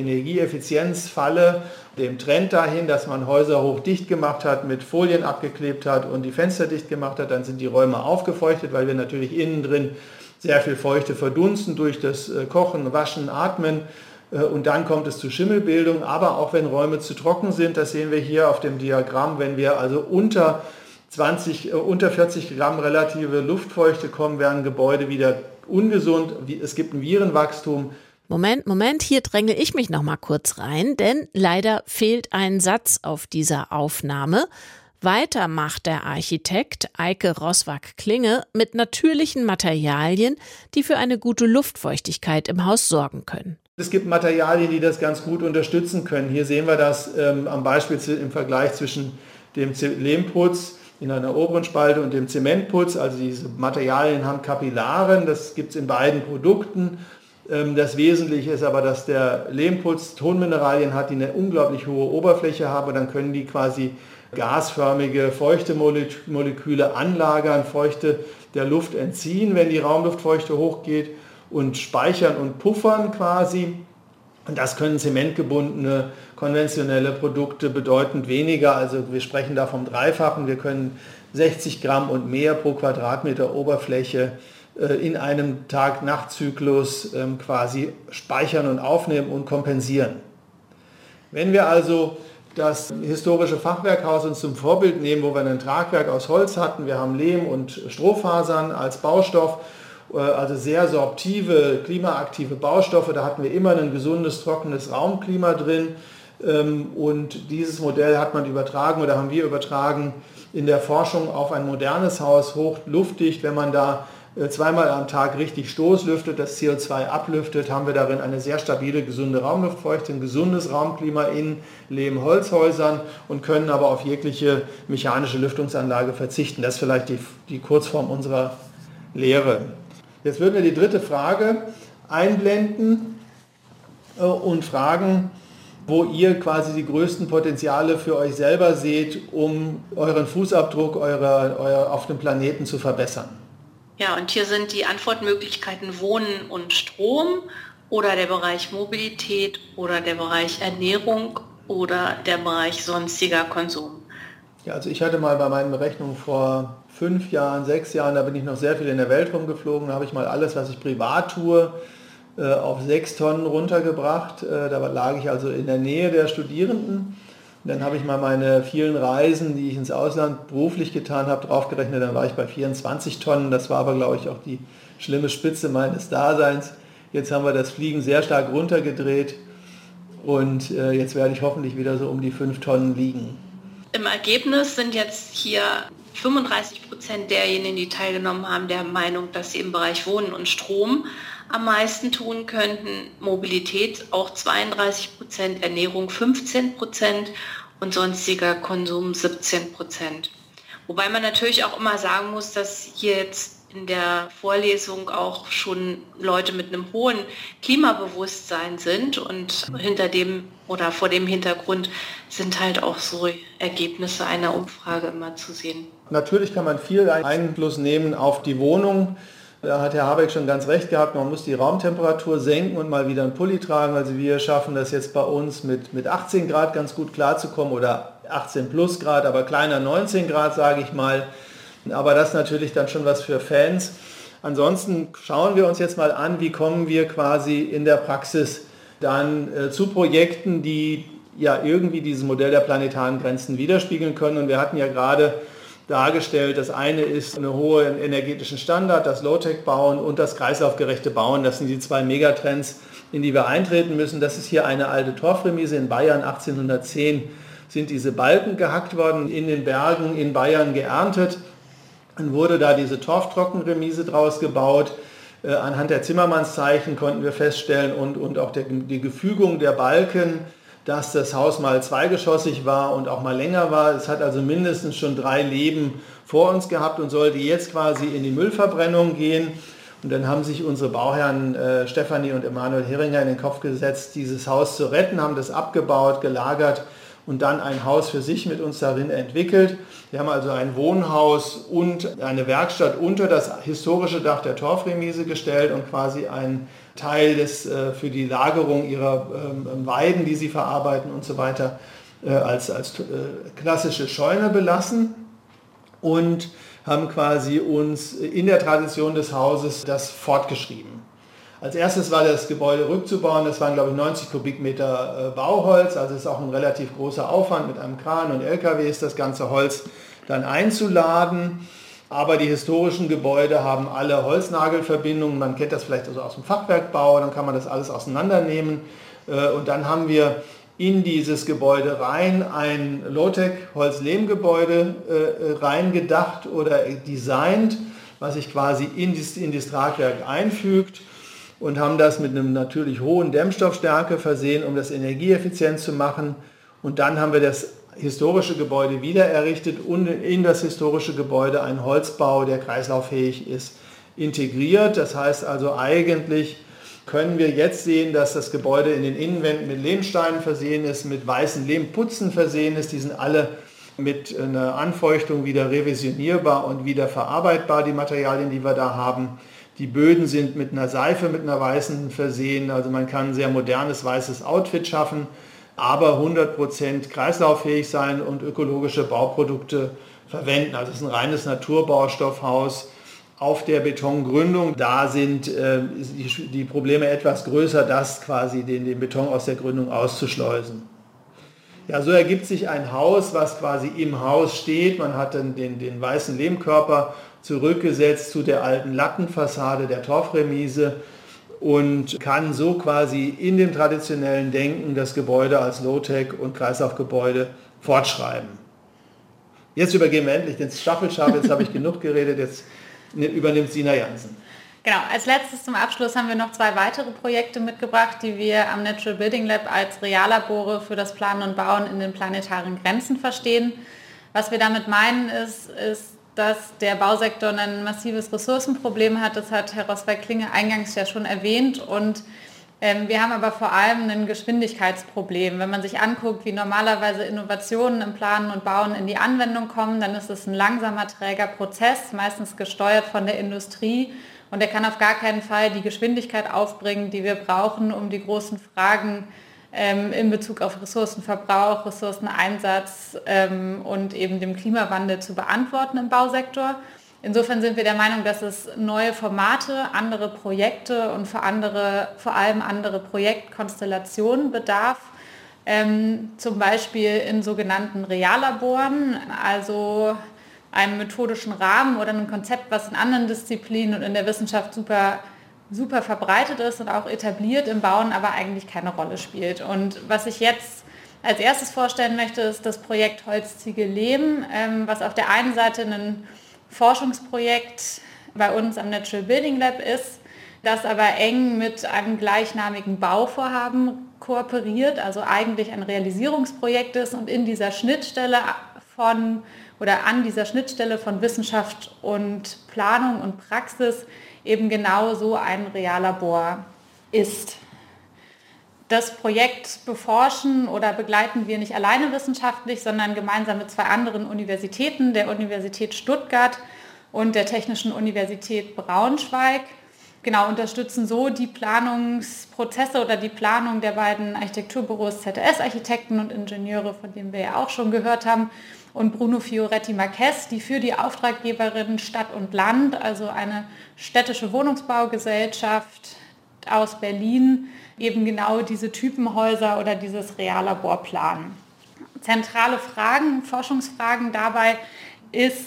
Energieeffizienzfalle, dem Trend dahin, dass man Häuser hochdicht gemacht hat, mit Folien abgeklebt hat und die Fenster dicht gemacht hat. Dann sind die Räume aufgefeuchtet, weil wir natürlich innen drin sehr viel Feuchte verdunsten durch das Kochen, Waschen, Atmen und dann kommt es zu Schimmelbildung, aber auch wenn Räume zu trocken sind, das sehen wir hier auf dem Diagramm, wenn wir also unter zwanzig, unter vierzig Gramm relative Luftfeuchte kommen, werden Gebäude wieder ungesund, es gibt ein Virenwachstum. Moment, Moment, hier dränge ich mich noch mal kurz rein, denn leider fehlt ein Satz auf dieser Aufnahme. Weiter macht der Architekt Eike Roswag-Klinge mit natürlichen Materialien, die für eine gute Luftfeuchtigkeit im Haus sorgen können. Es gibt Materialien, die das ganz gut unterstützen können. Hier sehen wir das ähm, am Beispiel im Vergleich zwischen dem Lehmputz in einer oberen Spalte und dem Zementputz. Also diese Materialien haben Kapillaren, das gibt es in beiden Produkten. Ähm, das Wesentliche ist aber, dass der Lehmputz Tonmineralien hat, die eine unglaublich hohe Oberfläche haben und dann können die quasi gasförmige, feuchte Moleküle anlagern, Feuchte der Luft entziehen, wenn die Raumluftfeuchte hochgeht und speichern und puffern quasi. Und das können zementgebundene, konventionelle Produkte bedeutend weniger. Also wir sprechen da vom Dreifachen. Wir können sechzig Gramm und mehr pro Quadratmeter Oberfläche in einem Tag-Nacht-Zyklus quasi speichern und aufnehmen und kompensieren. Wenn wir also das historische Fachwerkhaus uns zum Vorbild nehmen, wo wir ein Tragwerk aus Holz hatten. Wir haben Lehm und Strohfasern als Baustoff, also sehr sorptive, klimaaktive Baustoffe. Da hatten wir immer ein gesundes, trockenes Raumklima drin. Und dieses Modell hat man übertragen oder haben wir übertragen in der Forschung auf ein modernes Haus, hochluftdicht. Wenn man da zweimal am Tag richtig Stoß lüftet, das C O zwei ablüftet, haben wir darin eine sehr stabile, gesunde Raumluftfeuchte, ein gesundes Raumklima in Lehm-Holzhäusern und können aber auf jegliche mechanische Lüftungsanlage verzichten. Das ist vielleicht die, die Kurzform unserer Lehre. Jetzt würden wir die dritte Frage einblenden und fragen, wo ihr quasi die größten Potenziale für euch selber seht, um euren Fußabdruck eurer, euer, auf dem Planeten zu verbessern. Ja, und hier sind die Antwortmöglichkeiten Wohnen und Strom oder der Bereich Mobilität oder der Bereich Ernährung oder der Bereich sonstiger Konsum. Ja, also ich hatte mal bei meinen Berechnungen vor fünf Jahren, sechs Jahren, da bin ich noch sehr viel in der Welt rumgeflogen, da habe ich mal alles, was ich privat tue, auf sechs Tonnen runtergebracht. Da lag ich also in der Nähe der Studierenden Und dann habe ich mal meine vielen Reisen, die ich ins Ausland beruflich getan habe, draufgerechnet, dann war ich bei vierundzwanzig Tonnen. Das war aber, glaube ich, auch die schlimme Spitze meines Daseins. Jetzt haben wir das Fliegen sehr stark runtergedreht und äh, jetzt werde ich hoffentlich wieder so um die fünf Tonnen liegen. Im Ergebnis sind jetzt hier fünfunddreißig Prozent derjenigen, die teilgenommen haben, der Meinung, dass sie im Bereich Wohnen und Strom am meisten tun könnten. Mobilität auch zweiunddreißig Prozent, Ernährung fünfzehn Prozent und sonstiger Konsum siebzehn Prozent. Wobei man natürlich auch immer sagen muss, dass hier jetzt in der Vorlesung auch schon Leute mit einem hohen Klimabewusstsein sind und hinter dem oder vor dem Hintergrund sind halt auch so Ergebnisse einer Umfrage immer zu sehen. Natürlich kann man viel Einfluss nehmen auf die Wohnung. Da hat Herr Habeck schon ganz recht gehabt, man muss die Raumtemperatur senken und mal wieder einen Pulli tragen. Also wir schaffen das jetzt bei uns mit, mit achtzehn Grad ganz gut klarzukommen oder achtzehn plus Grad, aber kleiner neunzehn Grad, sage ich mal. Aber das ist natürlich dann schon was für Fans. Ansonsten schauen wir uns jetzt mal an, wie kommen wir quasi in der Praxis dann äh, zu Projekten, die ja irgendwie dieses Modell der planetaren Grenzen widerspiegeln können. Und wir hatten ja gerade dargestellt, das eine ist eine hohe energetischen Standard, das Low-Tech-Bauen und das kreislaufgerechte Bauen. Das sind die zwei Megatrends, in die wir eintreten müssen. Das ist hier eine alte Torfremise in Bayern. achtzehnhundertzehn sind diese Balken gehackt worden, in den Bergen in Bayern geerntet. Dann wurde da diese Torftrockenremise draus gebaut. Äh, anhand der Zimmermannszeichen konnten wir feststellen und, und auch der, die Gefügung der Balken, dass das Haus mal zweigeschossig war und auch mal länger war. Es hat also mindestens schon drei Leben vor uns gehabt und sollte jetzt quasi in die Müllverbrennung gehen. Und dann haben sich unsere Bauherren äh, Stefanie und Emanuel Heringer in den Kopf gesetzt, dieses Haus zu retten, haben das abgebaut, gelagert und dann ein Haus für sich mit uns darin entwickelt. Wir haben also ein Wohnhaus und eine Werkstatt unter das historische Dach der Torfremise gestellt und quasi einen Teil des, äh, für die Lagerung ihrer ähm, Weiden, die sie verarbeiten und so weiter, äh, als, als äh, klassische Scheune belassen und haben quasi uns in der Tradition des Hauses das fortgeschrieben. Als erstes war das Gebäude rückzubauen, das waren glaube ich neunzig Kubikmeter Bauholz, also ist auch ein relativ großer Aufwand mit einem Kran und L K Ws das ganze Holz dann einzuladen. Aber die historischen Gebäude haben alle Holznagelverbindungen, man kennt das vielleicht also aus dem Fachwerkbau, dann kann man das alles auseinandernehmen. Und dann haben wir in dieses Gebäude rein ein Low-Tech-Holz-Lehm-Gebäude reingedacht oder designt, was sich quasi in das, in das Tragwerk einfügt. Und haben das mit einem natürlich hohen Dämmstoffstärke versehen, um das energieeffizient zu machen. Und dann haben wir das historische Gebäude wieder errichtet und in das historische Gebäude einen Holzbau, der kreislauffähig ist, integriert. Das heißt also eigentlich können wir jetzt sehen, dass das Gebäude in den Innenwänden mit Lehmsteinen versehen ist, mit weißen Lehmputzen versehen ist. Die sind alle mit einer Anfeuchtung wieder revisionierbar und wieder verarbeitbar, die Materialien, die wir da haben. Die Böden sind mit einer Seife, mit einer weißen versehen, also man kann ein sehr modernes weißes Outfit schaffen, aber hundert Prozent kreislauffähig sein und ökologische Bauprodukte verwenden. Also es ist ein reines Naturbaustoffhaus auf der Betongründung. Da sind äh, die, die Probleme etwas größer, das quasi den, den Beton aus der Gründung auszuschleusen. Ja, so ergibt sich ein Haus, was quasi im Haus steht. Man hat dann den, den weißen Lehmkörper zurückgesetzt zu der alten Lattenfassade der Torfremise und kann so quasi in dem traditionellen Denken das Gebäude als Low-Tech und Kreislaufgebäude fortschreiben. Jetzt übergeben wir endlich den Staffelstab, jetzt habe ich genug geredet, jetzt übernimmt Sina Jansen. Genau, als letztes zum Abschluss haben wir noch zwei weitere Projekte mitgebracht, die wir am Natural Building Lab als Reallabore für das Planen und Bauen in den planetaren Grenzen verstehen. Was wir damit meinen ist, ist, dass der Bausektor ein massives Ressourcenproblem hat. Das hat Herr Roswell-Klinge eingangs ja schon erwähnt. Und ähm, wir haben aber vor allem ein Geschwindigkeitsproblem. Wenn man sich anguckt, wie normalerweise Innovationen im Planen und Bauen in die Anwendung kommen, dann ist es ein langsamer, träger Prozess, meistens gesteuert von der Industrie. Und er kann auf gar keinen Fall die Geschwindigkeit aufbringen, die wir brauchen, um die großen Fragen ähm, in Bezug auf Ressourcenverbrauch, Ressourceneinsatz ähm, und eben dem Klimawandel zu beantworten im Bausektor. Insofern sind wir der Meinung, dass es neue Formate, andere Projekte und für andere, vor allem andere Projektkonstellationen bedarf, ähm, zum Beispiel in sogenannten Reallaboren, also einem methodischen Rahmen oder einem Konzept, was in anderen Disziplinen und in der Wissenschaft super, super verbreitet ist und auch etabliert, im Bauen aber eigentlich keine Rolle spielt. Und was ich jetzt als erstes vorstellen möchte, ist das Projekt Holz, Ziegel, Lehm, ähm, was auf der einen Seite ein Forschungsprojekt bei uns am Natural Building Lab ist, das aber eng mit einem gleichnamigen Bauvorhaben kooperiert, also eigentlich ein Realisierungsprojekt ist und in dieser Schnittstelle von oder an dieser Schnittstelle von Wissenschaft und Planung und Praxis eben genau so ein Reallabor ist. Das Projekt beforschen oder begleiten wir nicht alleine wissenschaftlich, sondern gemeinsam mit zwei anderen Universitäten, der Universität Stuttgart und der Technischen Universität Braunschweig. Genau, unterstützen so die Planungsprozesse oder die Planung der beiden Architekturbüros Z S Architekten und Ingenieure, von denen wir ja auch schon gehört haben, und Bruno Fioretti-Marquez, die für die Auftraggeberin Stadt und Land, also eine städtische Wohnungsbaugesellschaft aus Berlin, eben genau diese Typenhäuser oder dieses Reallabor planen. Zentrale Fragen, Forschungsfragen dabei ist,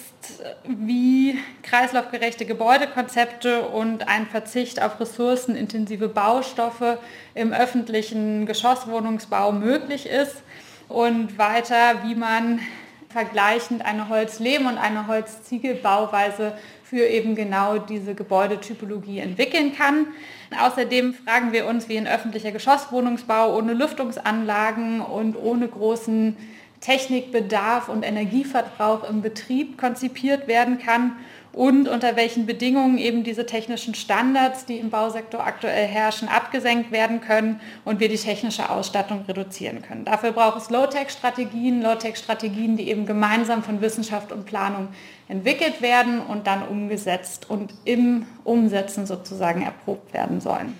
wie kreislaufgerechte Gebäudekonzepte und ein Verzicht auf ressourcenintensive Baustoffe im öffentlichen Geschosswohnungsbau möglich ist und weiter, wie man vergleichend eine Holz-Lehm- und eine Holz-Ziegel-Bauweise für eben genau diese Gebäudetypologie entwickeln kann. Außerdem fragen wir uns, wie ein öffentlicher Geschosswohnungsbau ohne Lüftungsanlagen und ohne großen Technikbedarf und Energieverbrauch im Betrieb konzipiert werden kann und unter welchen Bedingungen eben diese technischen Standards, die im Bausektor aktuell herrschen, abgesenkt werden können und wir die technische Ausstattung reduzieren können. Dafür braucht es Low-Tech-Strategien, Low-Tech-Strategien, die eben gemeinsam von Wissenschaft und Planung entwickelt werden und dann umgesetzt und im Umsetzen sozusagen erprobt werden sollen.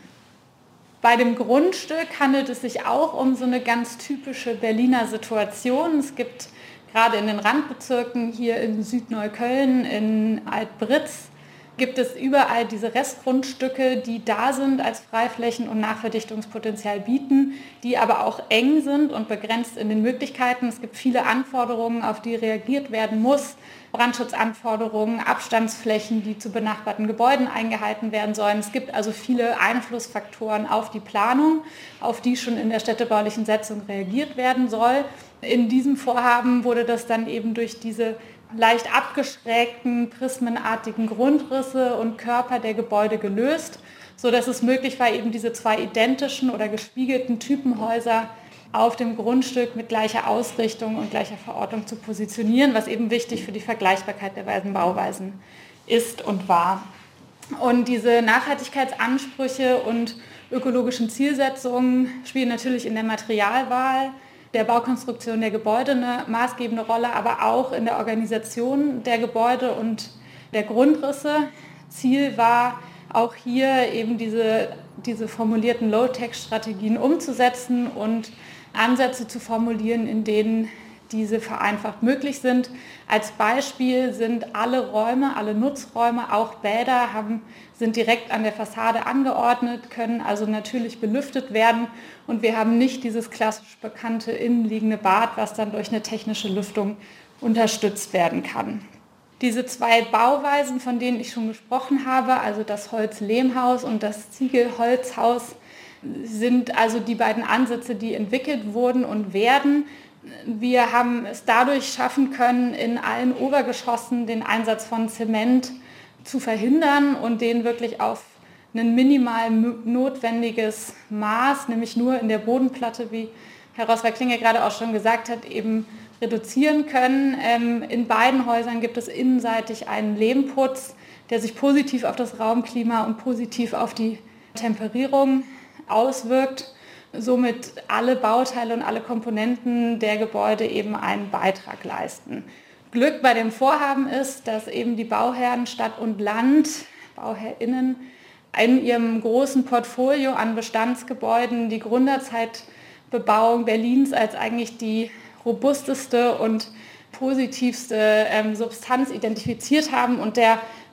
Bei dem Grundstück handelt es sich auch um so eine ganz typische Berliner Situation. Es gibt gerade in den Randbezirken hier in Südneukölln, in Altbritz, gibt es überall diese Restgrundstücke, die da sind, als Freiflächen und Nachverdichtungspotenzial bieten, die aber auch eng sind und begrenzt in den Möglichkeiten. Es gibt viele Anforderungen, auf die reagiert werden muss. Brandschutzanforderungen, Abstandsflächen, die zu benachbarten Gebäuden eingehalten werden sollen. Es gibt also viele Einflussfaktoren auf die Planung, auf die schon in der städtebaulichen Setzung reagiert werden soll. In diesem Vorhaben wurde das dann eben durch diese leicht abgeschrägten, prismenartigen Grundrisse und Körper der Gebäude gelöst, sodass es möglich war, eben diese zwei identischen oder gespiegelten Typenhäuser auf dem Grundstück mit gleicher Ausrichtung und gleicher Verortung zu positionieren, was eben wichtig für die Vergleichbarkeit der beiden Bauweisen ist und war. Und diese Nachhaltigkeitsansprüche und ökologischen Zielsetzungen spielen natürlich in der Materialwahl, der Baukonstruktion der Gebäude eine maßgebende Rolle, aber auch in der Organisation der Gebäude und der Grundrisse. Ziel war auch hier eben diese, diese formulierten Low-Tech-Strategien umzusetzen und Ansätze zu formulieren, in denen diese vereinfacht möglich sind. Als Beispiel sind alle Räume, alle Nutzräume, auch Bäder, haben, sind direkt an der Fassade angeordnet, können also natürlich belüftet werden und wir haben nicht dieses klassisch bekannte innenliegende Bad, was dann durch eine technische Lüftung unterstützt werden kann. Diese zwei Bauweisen, von denen ich schon gesprochen habe, also das Holz-Lehm-Haus und das Ziegel-Holz-Haus, sind also die beiden Ansätze, die entwickelt wurden und werden. Wir haben es dadurch schaffen können, in allen Obergeschossen den Einsatz von Zement zu verhindern und den wirklich auf ein minimal notwendiges Maß, nämlich nur in der Bodenplatte, wie Herr Rosweier-Klinge gerade auch schon gesagt hat, eben reduzieren können. In beiden Häusern gibt es innenseitig einen Lehmputz, der sich positiv auf das Raumklima und positiv auf die Temperierung auswirkt, somit alle Bauteile und alle Komponenten der Gebäude eben einen Beitrag leisten. Glück bei dem Vorhaben ist, dass eben die Bauherren Stadt und Land, BauherrInnen, in ihrem großen Portfolio an Bestandsgebäuden die Gründerzeitbebauung Berlins als eigentlich die robusteste und positivste ähm, Substanz identifiziert haben und der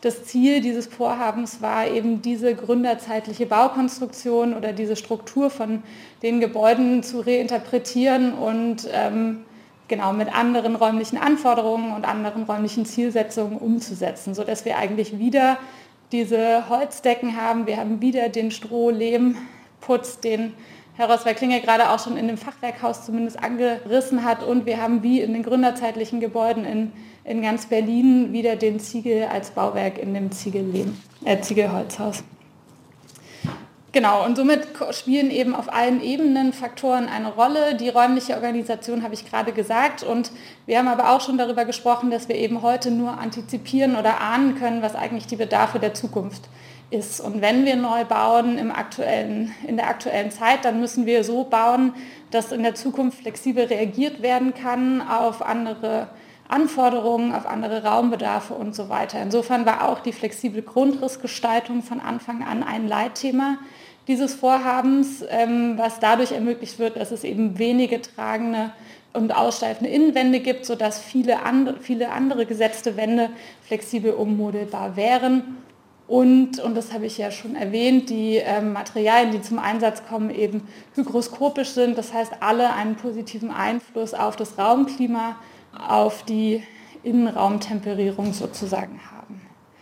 Das Ziel dieses Vorhabens war eben diese gründerzeitliche Baukonstruktion oder diese Struktur von den Gebäuden zu reinterpretieren und ähm, genau mit anderen räumlichen Anforderungen und anderen räumlichen Zielsetzungen umzusetzen, sodass wir eigentlich wieder diese Holzdecken haben. Wir haben wieder den Stroh-Lehm-Putz, den Herr Roswell-Klinge gerade auch schon in dem Fachwerkhaus zumindest angerissen hat. Und wir haben wie in den gründerzeitlichen Gebäuden in, in ganz Berlin wieder den Ziegel als Bauwerk in dem Ziegellehm, äh, Ziegelholzhaus. Genau, und somit spielen eben auf allen Ebenen Faktoren eine Rolle. Die räumliche Organisation habe ich gerade gesagt. Und wir haben aber auch schon darüber gesprochen, dass wir eben heute nur antizipieren oder ahnen können, was eigentlich die Bedarfe der Zukunft ist. Und wenn wir neu bauen im aktuellen, in der aktuellen Zeit, dann müssen wir so bauen, dass in der Zukunft flexibel reagiert werden kann auf andere Anforderungen, auf andere Raumbedarfe und so weiter. Insofern war auch die flexible Grundrissgestaltung von Anfang an ein Leitthema dieses Vorhabens, was dadurch ermöglicht wird, dass es eben wenige tragende und aussteifende Innenwände gibt, sodass viele andere, viele andere gesetzte Wände flexibel ummodelbar wären. Und, und das habe ich ja schon erwähnt, die ähm, Materialien, die zum Einsatz kommen, eben hygroskopisch sind. Das heißt, alle einen positiven Einfluss auf das Raumklima, auf die Innenraumtemperierung sozusagen haben.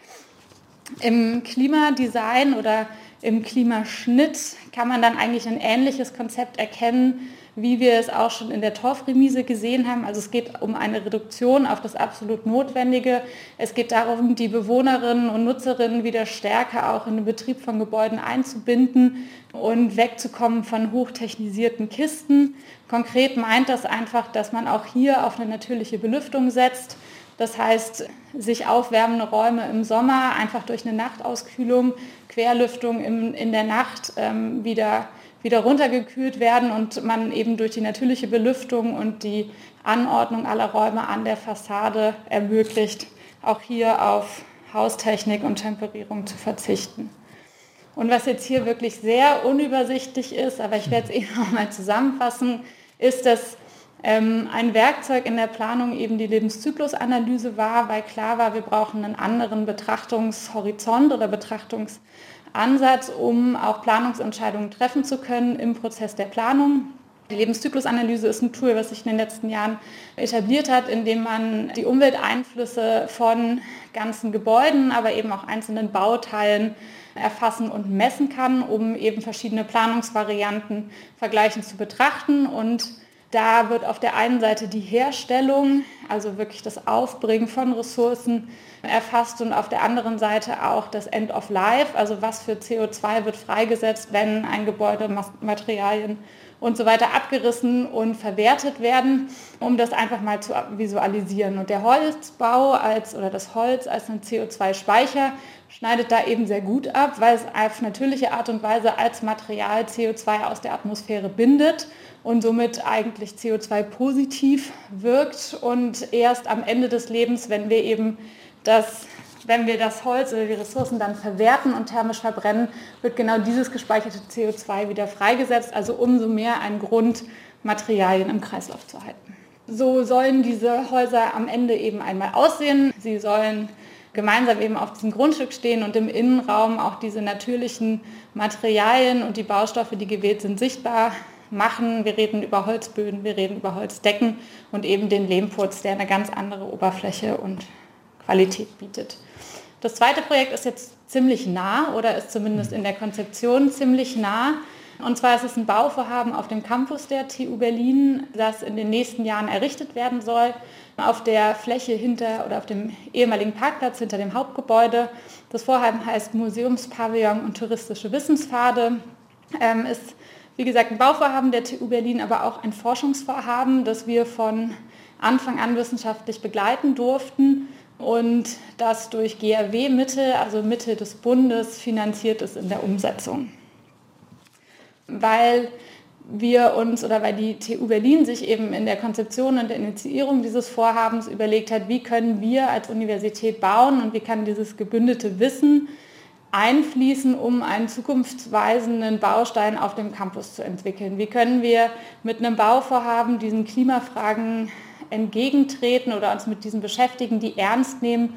Im Klimadesign oder im Klimaschnitt kann man dann eigentlich ein ähnliches Konzept erkennen, wie wir es auch schon in der Torfremise gesehen haben. Also es geht um eine Reduktion auf das absolut Notwendige. Es geht darum, die Bewohnerinnen und Nutzerinnen wieder stärker auch in den Betrieb von Gebäuden einzubinden und wegzukommen von hochtechnisierten Kisten. Konkret meint das einfach, dass man auch hier auf eine natürliche Belüftung setzt. Das heißt, sich aufwärmende Räume im Sommer einfach durch eine Nachtauskühlung, Querlüftung im, in der Nacht ähm, wieder wieder runtergekühlt werden und man eben durch die natürliche Belüftung und die Anordnung aller Räume an der Fassade ermöglicht, auch hier auf Haustechnik und Temperierung zu verzichten. Und was jetzt hier wirklich sehr unübersichtlich ist, aber ich werde es eben noch mal zusammenfassen, ist, dass ähm, ein Werkzeug in der Planung eben die Lebenszyklusanalyse war, weil klar war, wir brauchen einen anderen Betrachtungshorizont oder Betrachtungs Ansatz, um auch Planungsentscheidungen treffen zu können im Prozess der Planung. Die Lebenszyklusanalyse ist ein Tool, was sich in den letzten Jahren etabliert hat, indem man die Umwelteinflüsse von ganzen Gebäuden, aber eben auch einzelnen Bauteilen erfassen und messen kann, um eben verschiedene Planungsvarianten vergleichend zu betrachten. Und da wird auf der einen Seite die Herstellung, also wirklich das Aufbringen von Ressourcen erfasst und auf der anderen Seite auch das End of Life, also was für C O zwei wird freigesetzt, wenn ein Gebäude, Materialien und so weiter abgerissen und verwertet werden, um das einfach mal zu visualisieren. Und der Holzbau als, oder das Holz als ein C O zwei Speicher schneidet da eben sehr gut ab, weil es auf natürliche Art und Weise als Material C O zwei aus der Atmosphäre bindet und somit eigentlich C O zwei positiv wirkt und erst am Ende des Lebens, wenn wir eben das, wenn wir das Holz oder die Ressourcen dann verwerten und thermisch verbrennen, wird genau dieses gespeicherte C O zwei wieder freigesetzt, also umso mehr ein Grund, Materialien im Kreislauf zu halten. So sollen diese Häuser am Ende eben einmal aussehen. Sie sollen gemeinsam eben auf diesem Grundstück stehen und im Innenraum auch diese natürlichen Materialien und die Baustoffe, die gewählt sind, sichtbar machen. Wir reden über Holzböden, wir reden über Holzdecken und eben den Lehmputz, der eine ganz andere Oberfläche und Qualität bietet. Das zweite Projekt ist jetzt ziemlich nah oder ist zumindest in der Konzeption ziemlich nah. Und zwar ist es ein Bauvorhaben auf dem Campus der T U Berlin, das in den nächsten Jahren errichtet werden soll, auf der Fläche hinter oder auf dem ehemaligen Parkplatz hinter dem Hauptgebäude. Das Vorhaben heißt Museumspavillon und touristische Wissenspfade. Ähm, ist, wie gesagt, ein Bauvorhaben der T U Berlin, aber auch ein Forschungsvorhaben, das wir von Anfang an wissenschaftlich begleiten durften und das durch G R W-Mittel, also Mittel des Bundes, finanziert ist in der Umsetzung. Weil wir uns oder weil die T U Berlin sich eben in der Konzeption und der Initiierung dieses Vorhabens überlegt hat, wie können wir als Universität bauen und wie kann dieses gebündelte Wissen einfließen, um einen zukunftsweisenden Baustein auf dem Campus zu entwickeln. Wie können wir mit einem Bauvorhaben diesen Klimafragen entgegentreten oder uns mit diesen beschäftigen, die ernst nehmen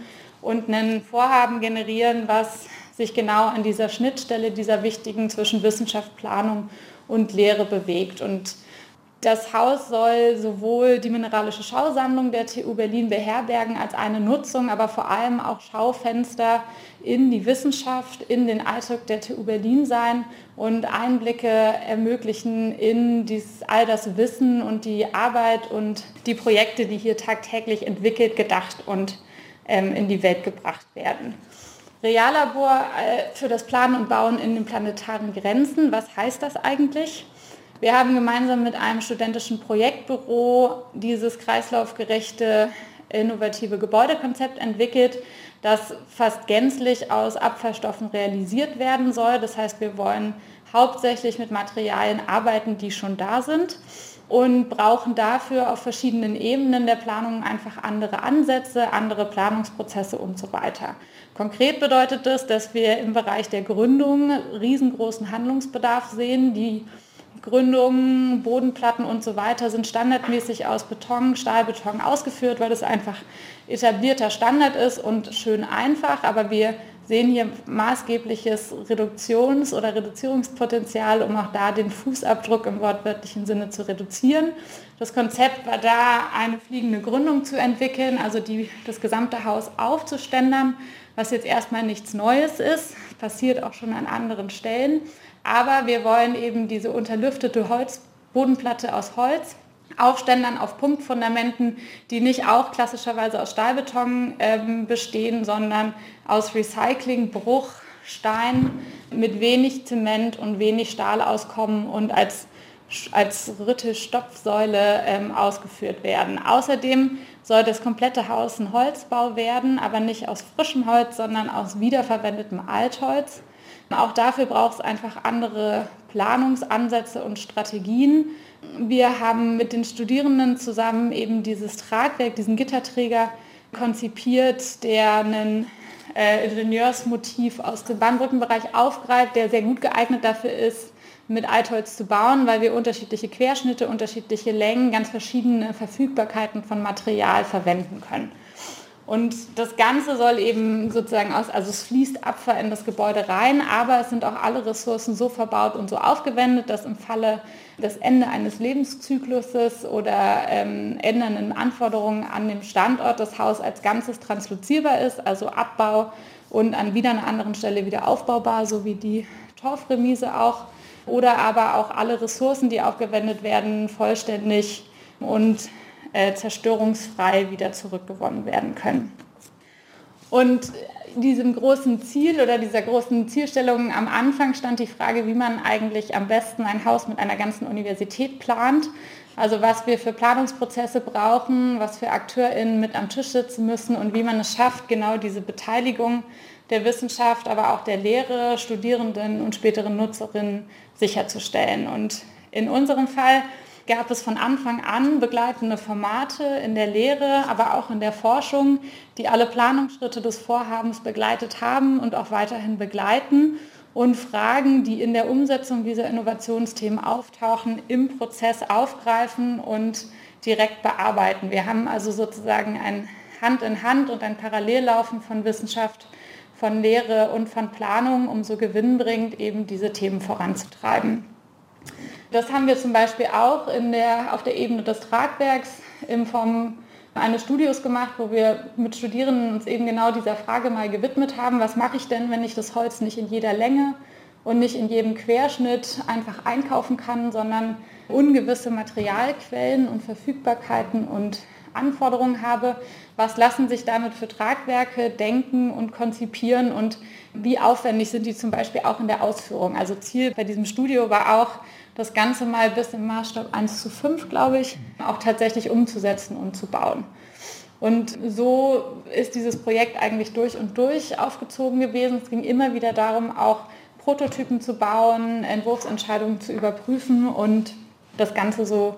und ein Vorhaben generieren, was sich genau an dieser Schnittstelle, dieser wichtigen zwischen Wissenschaft, Planung und Lehre bewegt. Und das Haus soll sowohl die mineralische Schausammlung der T U Berlin beherbergen als eine Nutzung, aber vor allem auch Schaufenster in die Wissenschaft, in den Alltag der T U Berlin sein und Einblicke ermöglichen in dieses, all das Wissen und die Arbeit und die Projekte, die hier tagtäglich entwickelt, gedacht und ähm, in die Welt gebracht werden. Reallabor äh, für das Planen und Bauen in den planetaren Grenzen, was heißt das eigentlich? Wir haben gemeinsam mit einem studentischen Projektbüro dieses kreislaufgerechte, innovative Gebäudekonzept entwickelt, das fast gänzlich aus Abfallstoffen realisiert werden soll. Das heißt, wir wollen hauptsächlich mit Materialien arbeiten, die schon da sind und brauchen dafür auf verschiedenen Ebenen der Planung einfach andere Ansätze, andere Planungsprozesse und so weiter. Konkret bedeutet das, dass wir im Bereich der Gründung riesengroßen Handlungsbedarf sehen. Die Gründungen, Bodenplatten und so weiter sind standardmäßig aus Beton, Stahlbeton ausgeführt, weil das einfach etablierter Standard ist und schön einfach. Aber wir sehen hier maßgebliches Reduktions- oder Reduzierungspotenzial, um auch da den Fußabdruck im wortwörtlichen Sinne zu reduzieren. Das Konzept war da, eine fliegende Gründung zu entwickeln, also die, das gesamte Haus aufzuständern, was jetzt erstmal nichts Neues ist, passiert auch schon an anderen Stellen. Aber wir wollen eben diese unterlüftete Holzbodenplatte aus Holz aufständern auf Punktfundamenten, die nicht auch klassischerweise aus Stahlbeton ähm, bestehen, sondern aus Recycling, Bruch, Stein mit wenig Zement und wenig Stahl auskommen und als, als Rüttelstopfsäule ähm, ausgeführt werden. Außerdem soll das komplette Haus ein Holzbau werden, aber nicht aus frischem Holz, sondern aus wiederverwendetem Altholz. Auch dafür braucht es einfach andere Planungsansätze und Strategien. Wir haben mit den Studierenden zusammen eben dieses Tragwerk, diesen Gitterträger konzipiert, der ein äh, Ingenieursmotiv aus dem Bahnbrückenbereich aufgreift, der sehr gut geeignet dafür ist, mit Altholz zu bauen, weil wir unterschiedliche Querschnitte, unterschiedliche Längen, ganz verschiedene Verfügbarkeiten von Material verwenden können. Und das Ganze soll eben sozusagen aus, also es fließt Abfall in das Gebäude rein, aber es sind auch alle Ressourcen so verbaut und so aufgewendet, dass im Falle des Ende eines Lebenszykluses oder ähm, ändernden Anforderungen an dem Standort das Haus als Ganzes translozierbar ist, also Abbau und an wieder einer anderen Stelle wieder aufbaubar, so wie die Torfremise auch, oder aber auch alle Ressourcen, die aufgewendet werden, vollständig und zerstörungsfrei wieder zurückgewonnen werden können. Und diesem großen Ziel oder dieser großen Zielstellung am Anfang stand die Frage, wie man eigentlich am besten ein Haus mit einer ganzen Universität plant. Also was wir für Planungsprozesse brauchen, was für AkteurInnen mit am Tisch sitzen müssen und wie man es schafft, genau diese Beteiligung der Wissenschaft, aber auch der Lehre, Studierenden und späteren Nutzerinnen sicherzustellen. Und in unserem Fall gab es von Anfang an begleitende Formate in der Lehre, aber auch in der Forschung, die alle Planungsschritte des Vorhabens begleitet haben und auch weiterhin begleiten und Fragen, die in der Umsetzung dieser Innovationsthemen auftauchen, im Prozess aufgreifen und direkt bearbeiten. Wir haben also sozusagen ein Hand in Hand und ein Parallellaufen von Wissenschaft, von Lehre und von Planung, um so gewinnbringend eben diese Themen voranzutreiben. Das haben wir zum Beispiel auch in der, auf der Ebene des Tragwerks in Form eines Studios gemacht, wo wir mit Studierenden uns eben genau dieser Frage mal gewidmet haben, was mache ich denn, wenn ich das Holz nicht in jeder Länge und nicht in jedem Querschnitt einfach einkaufen kann, sondern ungewisse Materialquellen und Verfügbarkeiten und Anforderungen habe, was lassen sich damit für Tragwerke denken und konzipieren und wie aufwendig sind die zum Beispiel auch in der Ausführung. Also Ziel bei diesem Studio war auch, das Ganze mal bis im Maßstab eins zu fünf, glaube ich, auch tatsächlich umzusetzen und zu bauen. Und so ist dieses Projekt eigentlich durch und durch aufgezogen gewesen. Es ging immer wieder darum, auch Prototypen zu bauen, Entwurfsentscheidungen zu überprüfen und das Ganze so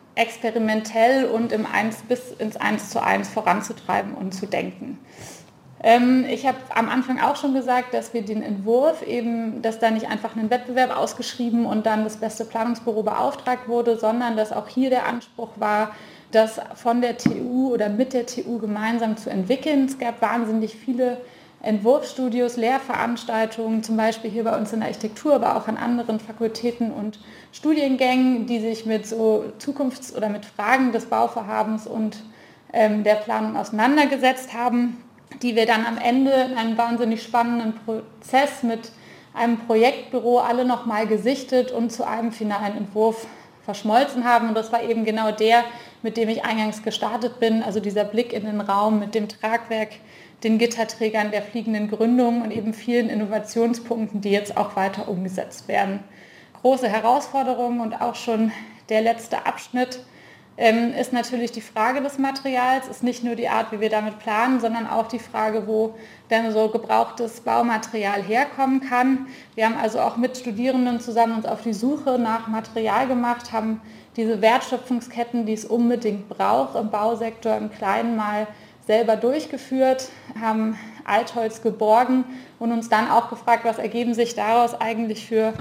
experimentell und im eins bis ins eins zu eins voranzutreiben und zu denken. Ähm, ich habe am Anfang auch schon gesagt, dass wir den Entwurf eben, dass da nicht einfach ein Wettbewerb ausgeschrieben und dann das beste Planungsbüro beauftragt wurde, sondern dass auch hier der Anspruch war, das von der T U oder mit der T U gemeinsam zu entwickeln. Es gab wahnsinnig viele Entwurfsstudios, Lehrveranstaltungen, zum Beispiel hier bei uns in der Architektur, aber auch an anderen Fakultäten und Studiengängen, die sich mit so Zukunfts- oder mit Fragen des Bauvorhabens und ähm, der Planung auseinandergesetzt haben, die wir dann am Ende in einem wahnsinnig spannenden Prozess mit einem Projektbüro alle nochmal gesichtet und zu einem finalen Entwurf verschmolzen haben. Und das war eben genau der, mit dem ich eingangs gestartet bin, also dieser Blick in den Raum mit dem Tragwerk, den Gitterträgern, der fliegenden Gründung und eben vielen Innovationspunkten, die jetzt auch weiter umgesetzt werden. Große Herausforderungen und auch schon der letzte Abschnitt ähm, ist natürlich die Frage des Materials, ist nicht nur die Art, wie wir damit planen, sondern auch die Frage, wo dann so gebrauchtes Baumaterial herkommen kann. Wir haben also auch mit Studierenden zusammen uns auf die Suche nach Material gemacht, haben diese Wertschöpfungsketten, die es unbedingt braucht im Bausektor im Kleinen mal selber durchgeführt, haben Altholz geborgen und uns dann auch gefragt, was ergeben sich daraus eigentlich für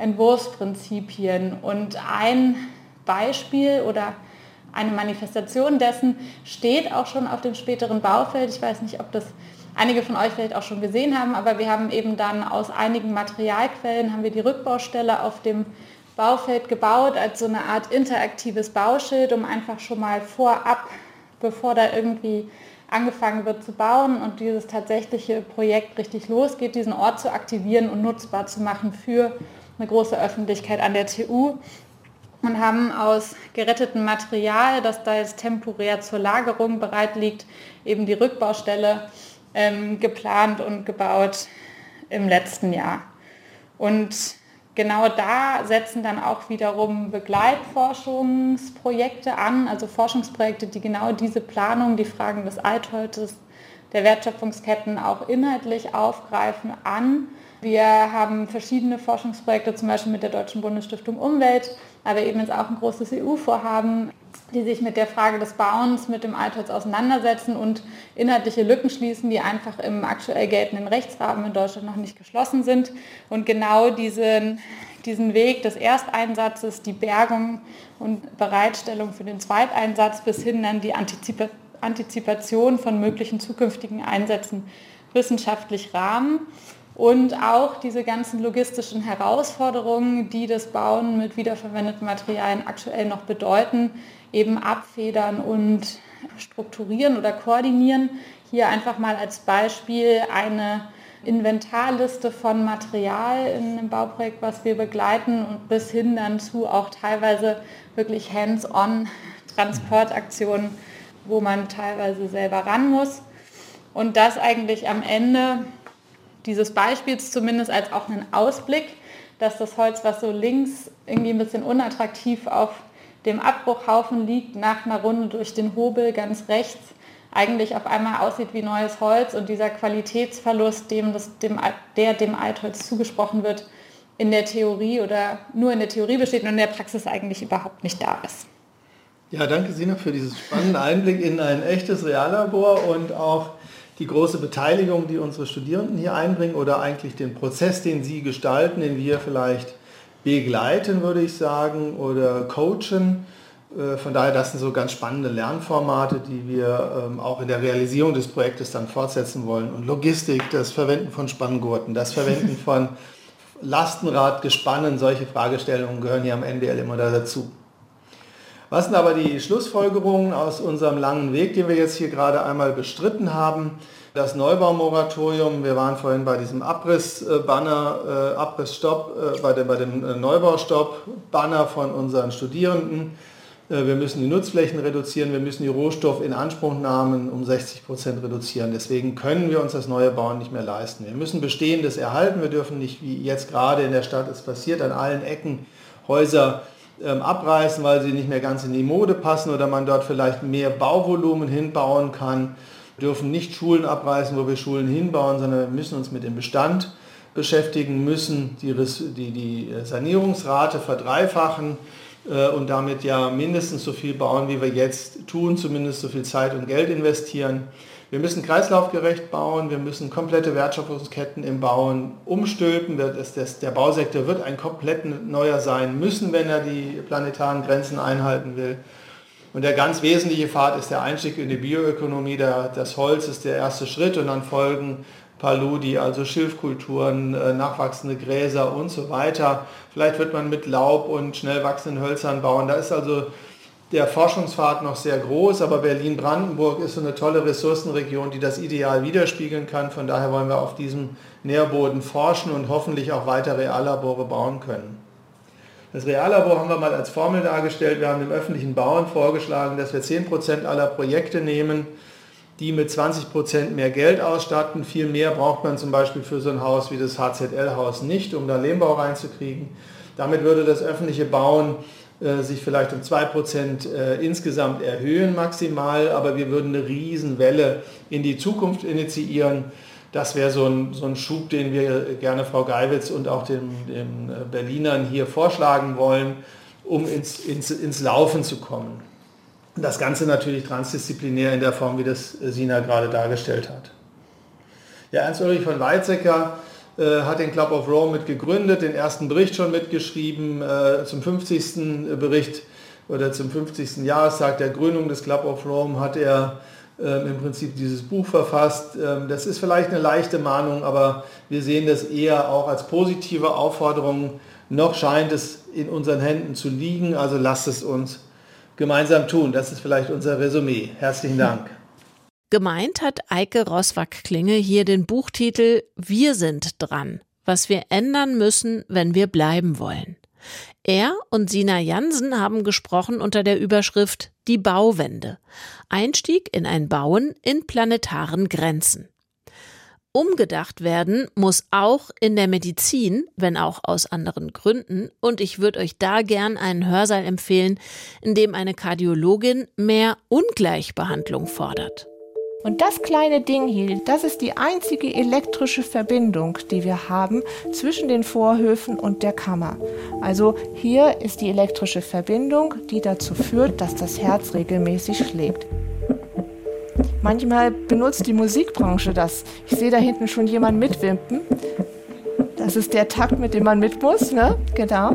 Entwurfsprinzipien. Und ein Beispiel oder eine Manifestation dessen steht auch schon auf dem späteren Baufeld. Ich weiß nicht, ob das einige von euch vielleicht auch schon gesehen haben, aber wir haben eben dann aus einigen Materialquellen haben wir die Rückbaustelle auf dem Baufeld gebaut als so eine Art interaktives Bauschild, um einfach schon mal vorab, bevor da irgendwie angefangen wird zu bauen und dieses tatsächliche Projekt richtig losgeht, diesen Ort zu aktivieren und nutzbar zu machen für eine große Öffentlichkeit an der T U und haben aus gerettetem Material, das da jetzt temporär zur Lagerung bereit liegt, eben die Rückbaustelle ähm, geplant und gebaut im letzten Jahr. Und genau da setzen dann auch wiederum Begleitforschungsprojekte an, also Forschungsprojekte, die genau diese Planung, die Fragen des Altholzes, der Wertschöpfungsketten auch inhaltlich aufgreifen, an. Wir haben verschiedene Forschungsprojekte, zum Beispiel mit der Deutschen Bundesstiftung Umwelt, aber eben jetzt auch ein großes E U-Vorhaben, die sich mit der Frage des Bauens, mit dem Altholz auseinandersetzen und inhaltliche Lücken schließen, die einfach im aktuell geltenden Rechtsrahmen in Deutschland noch nicht geschlossen sind. Und genau diesen, diesen Weg des Ersteinsatzes, die Bergung und Bereitstellung für den Zweiteinsatz bis hin dann die Antizipa- Antizipation von möglichen zukünftigen Einsätzen wissenschaftlich rahmen. Und auch diese ganzen logistischen Herausforderungen, die das Bauen mit wiederverwendeten Materialien aktuell noch bedeuten, eben abfedern und strukturieren oder koordinieren. Hier einfach mal als Beispiel eine Inventarliste von Material in einem Bauprojekt, was wir begleiten und bis hin dann zu auch teilweise wirklich hands-on Transportaktionen, wo man teilweise selber ran muss. Und das eigentlich am Ende dieses Beispiels zumindest als auch einen Ausblick, dass das Holz, was so links irgendwie ein bisschen unattraktiv auf dem Abbruchhaufen liegt, nach einer Runde durch den Hobel ganz rechts eigentlich auf einmal aussieht wie neues Holz und dieser Qualitätsverlust, dem das, dem, der dem Altholz zugesprochen wird, in der Theorie oder nur in der Theorie besteht und in der Praxis eigentlich überhaupt nicht da ist. Ja, danke Sina für diesen spannenden Einblick in ein echtes Reallabor und auch die große Beteiligung, die unsere Studierenden hier einbringen oder eigentlich den Prozess, den sie gestalten, den wir vielleicht begleiten, würde ich sagen, oder coachen. Von daher, das sind so ganz spannende Lernformate, die wir auch in der Realisierung des Projektes dann fortsetzen wollen. Und Logistik, das Verwenden von Spanngurten, das Verwenden von Lastenradgespannen, solche Fragestellungen gehören hier am N B L immer dazu. Was sind aber die Schlussfolgerungen aus unserem langen Weg, den wir jetzt hier gerade einmal bestritten haben? Das Neubaumoratorium, wir waren vorhin bei diesem Abriss-Banner, äh, Abrissstopp, äh, bei, dem, bei dem Neubaustopp-Banner von unseren Studierenden. Äh, wir müssen die Nutzflächen reduzieren, wir müssen die Rohstoffinanspruchnahmen um sechzig Prozent reduzieren. Deswegen können wir uns das neue Bauen nicht mehr leisten. Wir müssen Bestehendes erhalten, wir dürfen nicht, wie jetzt gerade in der Stadt es passiert, an allen Ecken Häuser abreißen, weil sie nicht mehr ganz in die Mode passen oder man dort vielleicht mehr Bauvolumen hinbauen kann. Wir dürfen nicht Schulen abreißen, wo wir Schulen hinbauen, sondern wir müssen uns mit dem Bestand beschäftigen, müssen die, die, die Sanierungsrate verdreifachen äh, und damit ja mindestens so viel bauen, wie wir jetzt tun, zumindest so viel Zeit und Geld investieren. Wir müssen kreislaufgerecht bauen, wir müssen komplette Wertschöpfungsketten im Bauen umstülpen. Das, das, der Bausektor wird ein komplett neuer sein müssen, wenn er die planetaren Grenzen einhalten will. Und der ganz wesentliche Pfad ist der Einstieg in die Bioökonomie. Der, das Holz ist der erste Schritt und dann folgen Paludi, also Schilfkulturen, äh, nachwachsende Gräser und so weiter. Vielleicht wird man mit Laub und schnell wachsenden Hölzern bauen. Da ist also der Forschungspfad noch sehr groß, aber Berlin-Brandenburg ist so eine tolle Ressourcenregion, die das ideal widerspiegeln kann. Von daher wollen wir auf diesem Nährboden forschen und hoffentlich auch weiter Reallabore bauen können. Das Reallabor haben wir mal als Formel dargestellt. Wir haben dem öffentlichen Bauen vorgeschlagen, dass wir zehn Prozent aller Projekte nehmen, die mit zwanzig Prozent mehr Geld ausstatten. Viel mehr braucht man zum Beispiel für so ein Haus wie das H Z L-Haus nicht, um da Lehmbau reinzukriegen. Damit würde das öffentliche Bauen äh, sich vielleicht um zwei Prozent äh, insgesamt erhöhen maximal, aber wir würden eine Riesenwelle in die Zukunft initiieren. Das wäre so ein, so ein Schub, den wir gerne Frau Geiwitz und auch den, den Berlinern hier vorschlagen wollen, um ins, ins, ins Laufen zu kommen. Das Ganze natürlich transdisziplinär in der Form, wie das Sina gerade dargestellt hat. Ja, Ernst-Ulrich von Weizsäcker äh, hat den Club of Rome mit gegründet, den ersten Bericht schon mitgeschrieben, äh, zum fünfzigsten Bericht oder zum fünfzigsten Jahrestag der Gründung des Club of Rome hat er äh, im Prinzip dieses Buch verfasst. Ähm, das ist vielleicht eine leichte Mahnung, aber wir sehen das eher auch als positive Aufforderung. Noch scheint es in unseren Händen zu liegen, also lasst es uns gemeinsam tun. Das ist vielleicht unser Resümee. Herzlichen Dank. Gemeint hat Eike Roswag-Klinge hier den Buchtitel Wir sind dran, was wir ändern müssen, wenn wir bleiben wollen. Er und Sina Jansen haben gesprochen unter der Überschrift Die Bauwende. Einstieg in ein Bauen in planetaren Grenzen. Umgedacht werden muss auch in der Medizin, wenn auch aus anderen Gründen. Und ich würde euch da gern einen Hörsaal empfehlen, in dem eine Kardiologin mehr Ungleichbehandlung fordert. Und das kleine Ding hier, das ist die einzige elektrische Verbindung, die wir haben zwischen den Vorhöfen und der Kammer. Also hier ist die elektrische Verbindung, die dazu führt, dass das Herz regelmäßig schlägt. Manchmal benutzt die Musikbranche das. Ich sehe da hinten schon jemanden mitwimpen. Das ist der Takt, mit dem man mit muss, ne? Genau.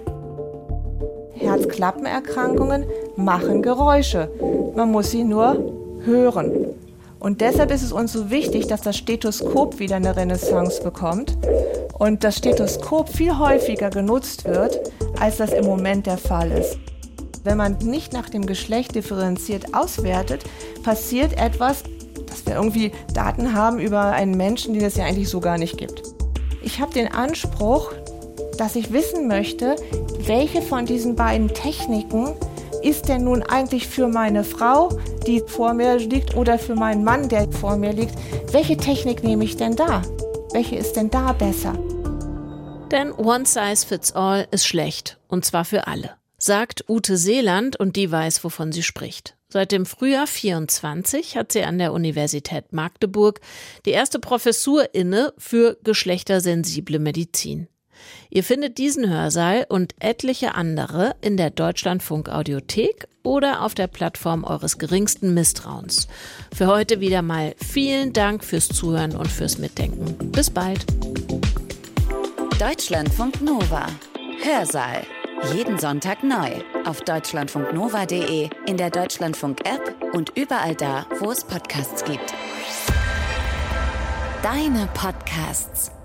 Herzklappenerkrankungen machen Geräusche. Man muss sie nur hören. Und deshalb ist es uns so wichtig, dass das Stethoskop wieder eine Renaissance bekommt und das Stethoskop viel häufiger genutzt wird, als das im Moment der Fall ist. Wenn man nicht nach dem Geschlecht differenziert auswertet, passiert etwas, dass wir irgendwie Daten haben über einen Menschen, den es ja eigentlich so gar nicht gibt. Ich habe den Anspruch, dass ich wissen möchte, welche von diesen beiden Techniken ist denn nun eigentlich für meine Frau, die vor mir liegt, oder für meinen Mann, der vor mir liegt. Welche Technik nehme ich denn da? Welche ist denn da besser? Denn One Size Fits All ist schlecht, und zwar für alle, sagt Ute Seeland, und die weiß, wovon sie spricht. Seit dem Frühjahr vierundzwanzig hat sie an der Universität Magdeburg die erste Professur inne für geschlechtersensible Medizin. Ihr findet diesen Hörsaal und etliche andere in der Deutschlandfunk Audiothek oder auf der Plattform eures geringsten Misstrauens. Für heute wieder mal vielen Dank fürs Zuhören und fürs Mitdenken. Bis bald. Deutschlandfunk Nova. Hörsaal. Jeden Sonntag neu. Auf deutschlandfunknova punkt de, in der Deutschlandfunk-App und überall da, wo es Podcasts gibt. Deine Podcasts.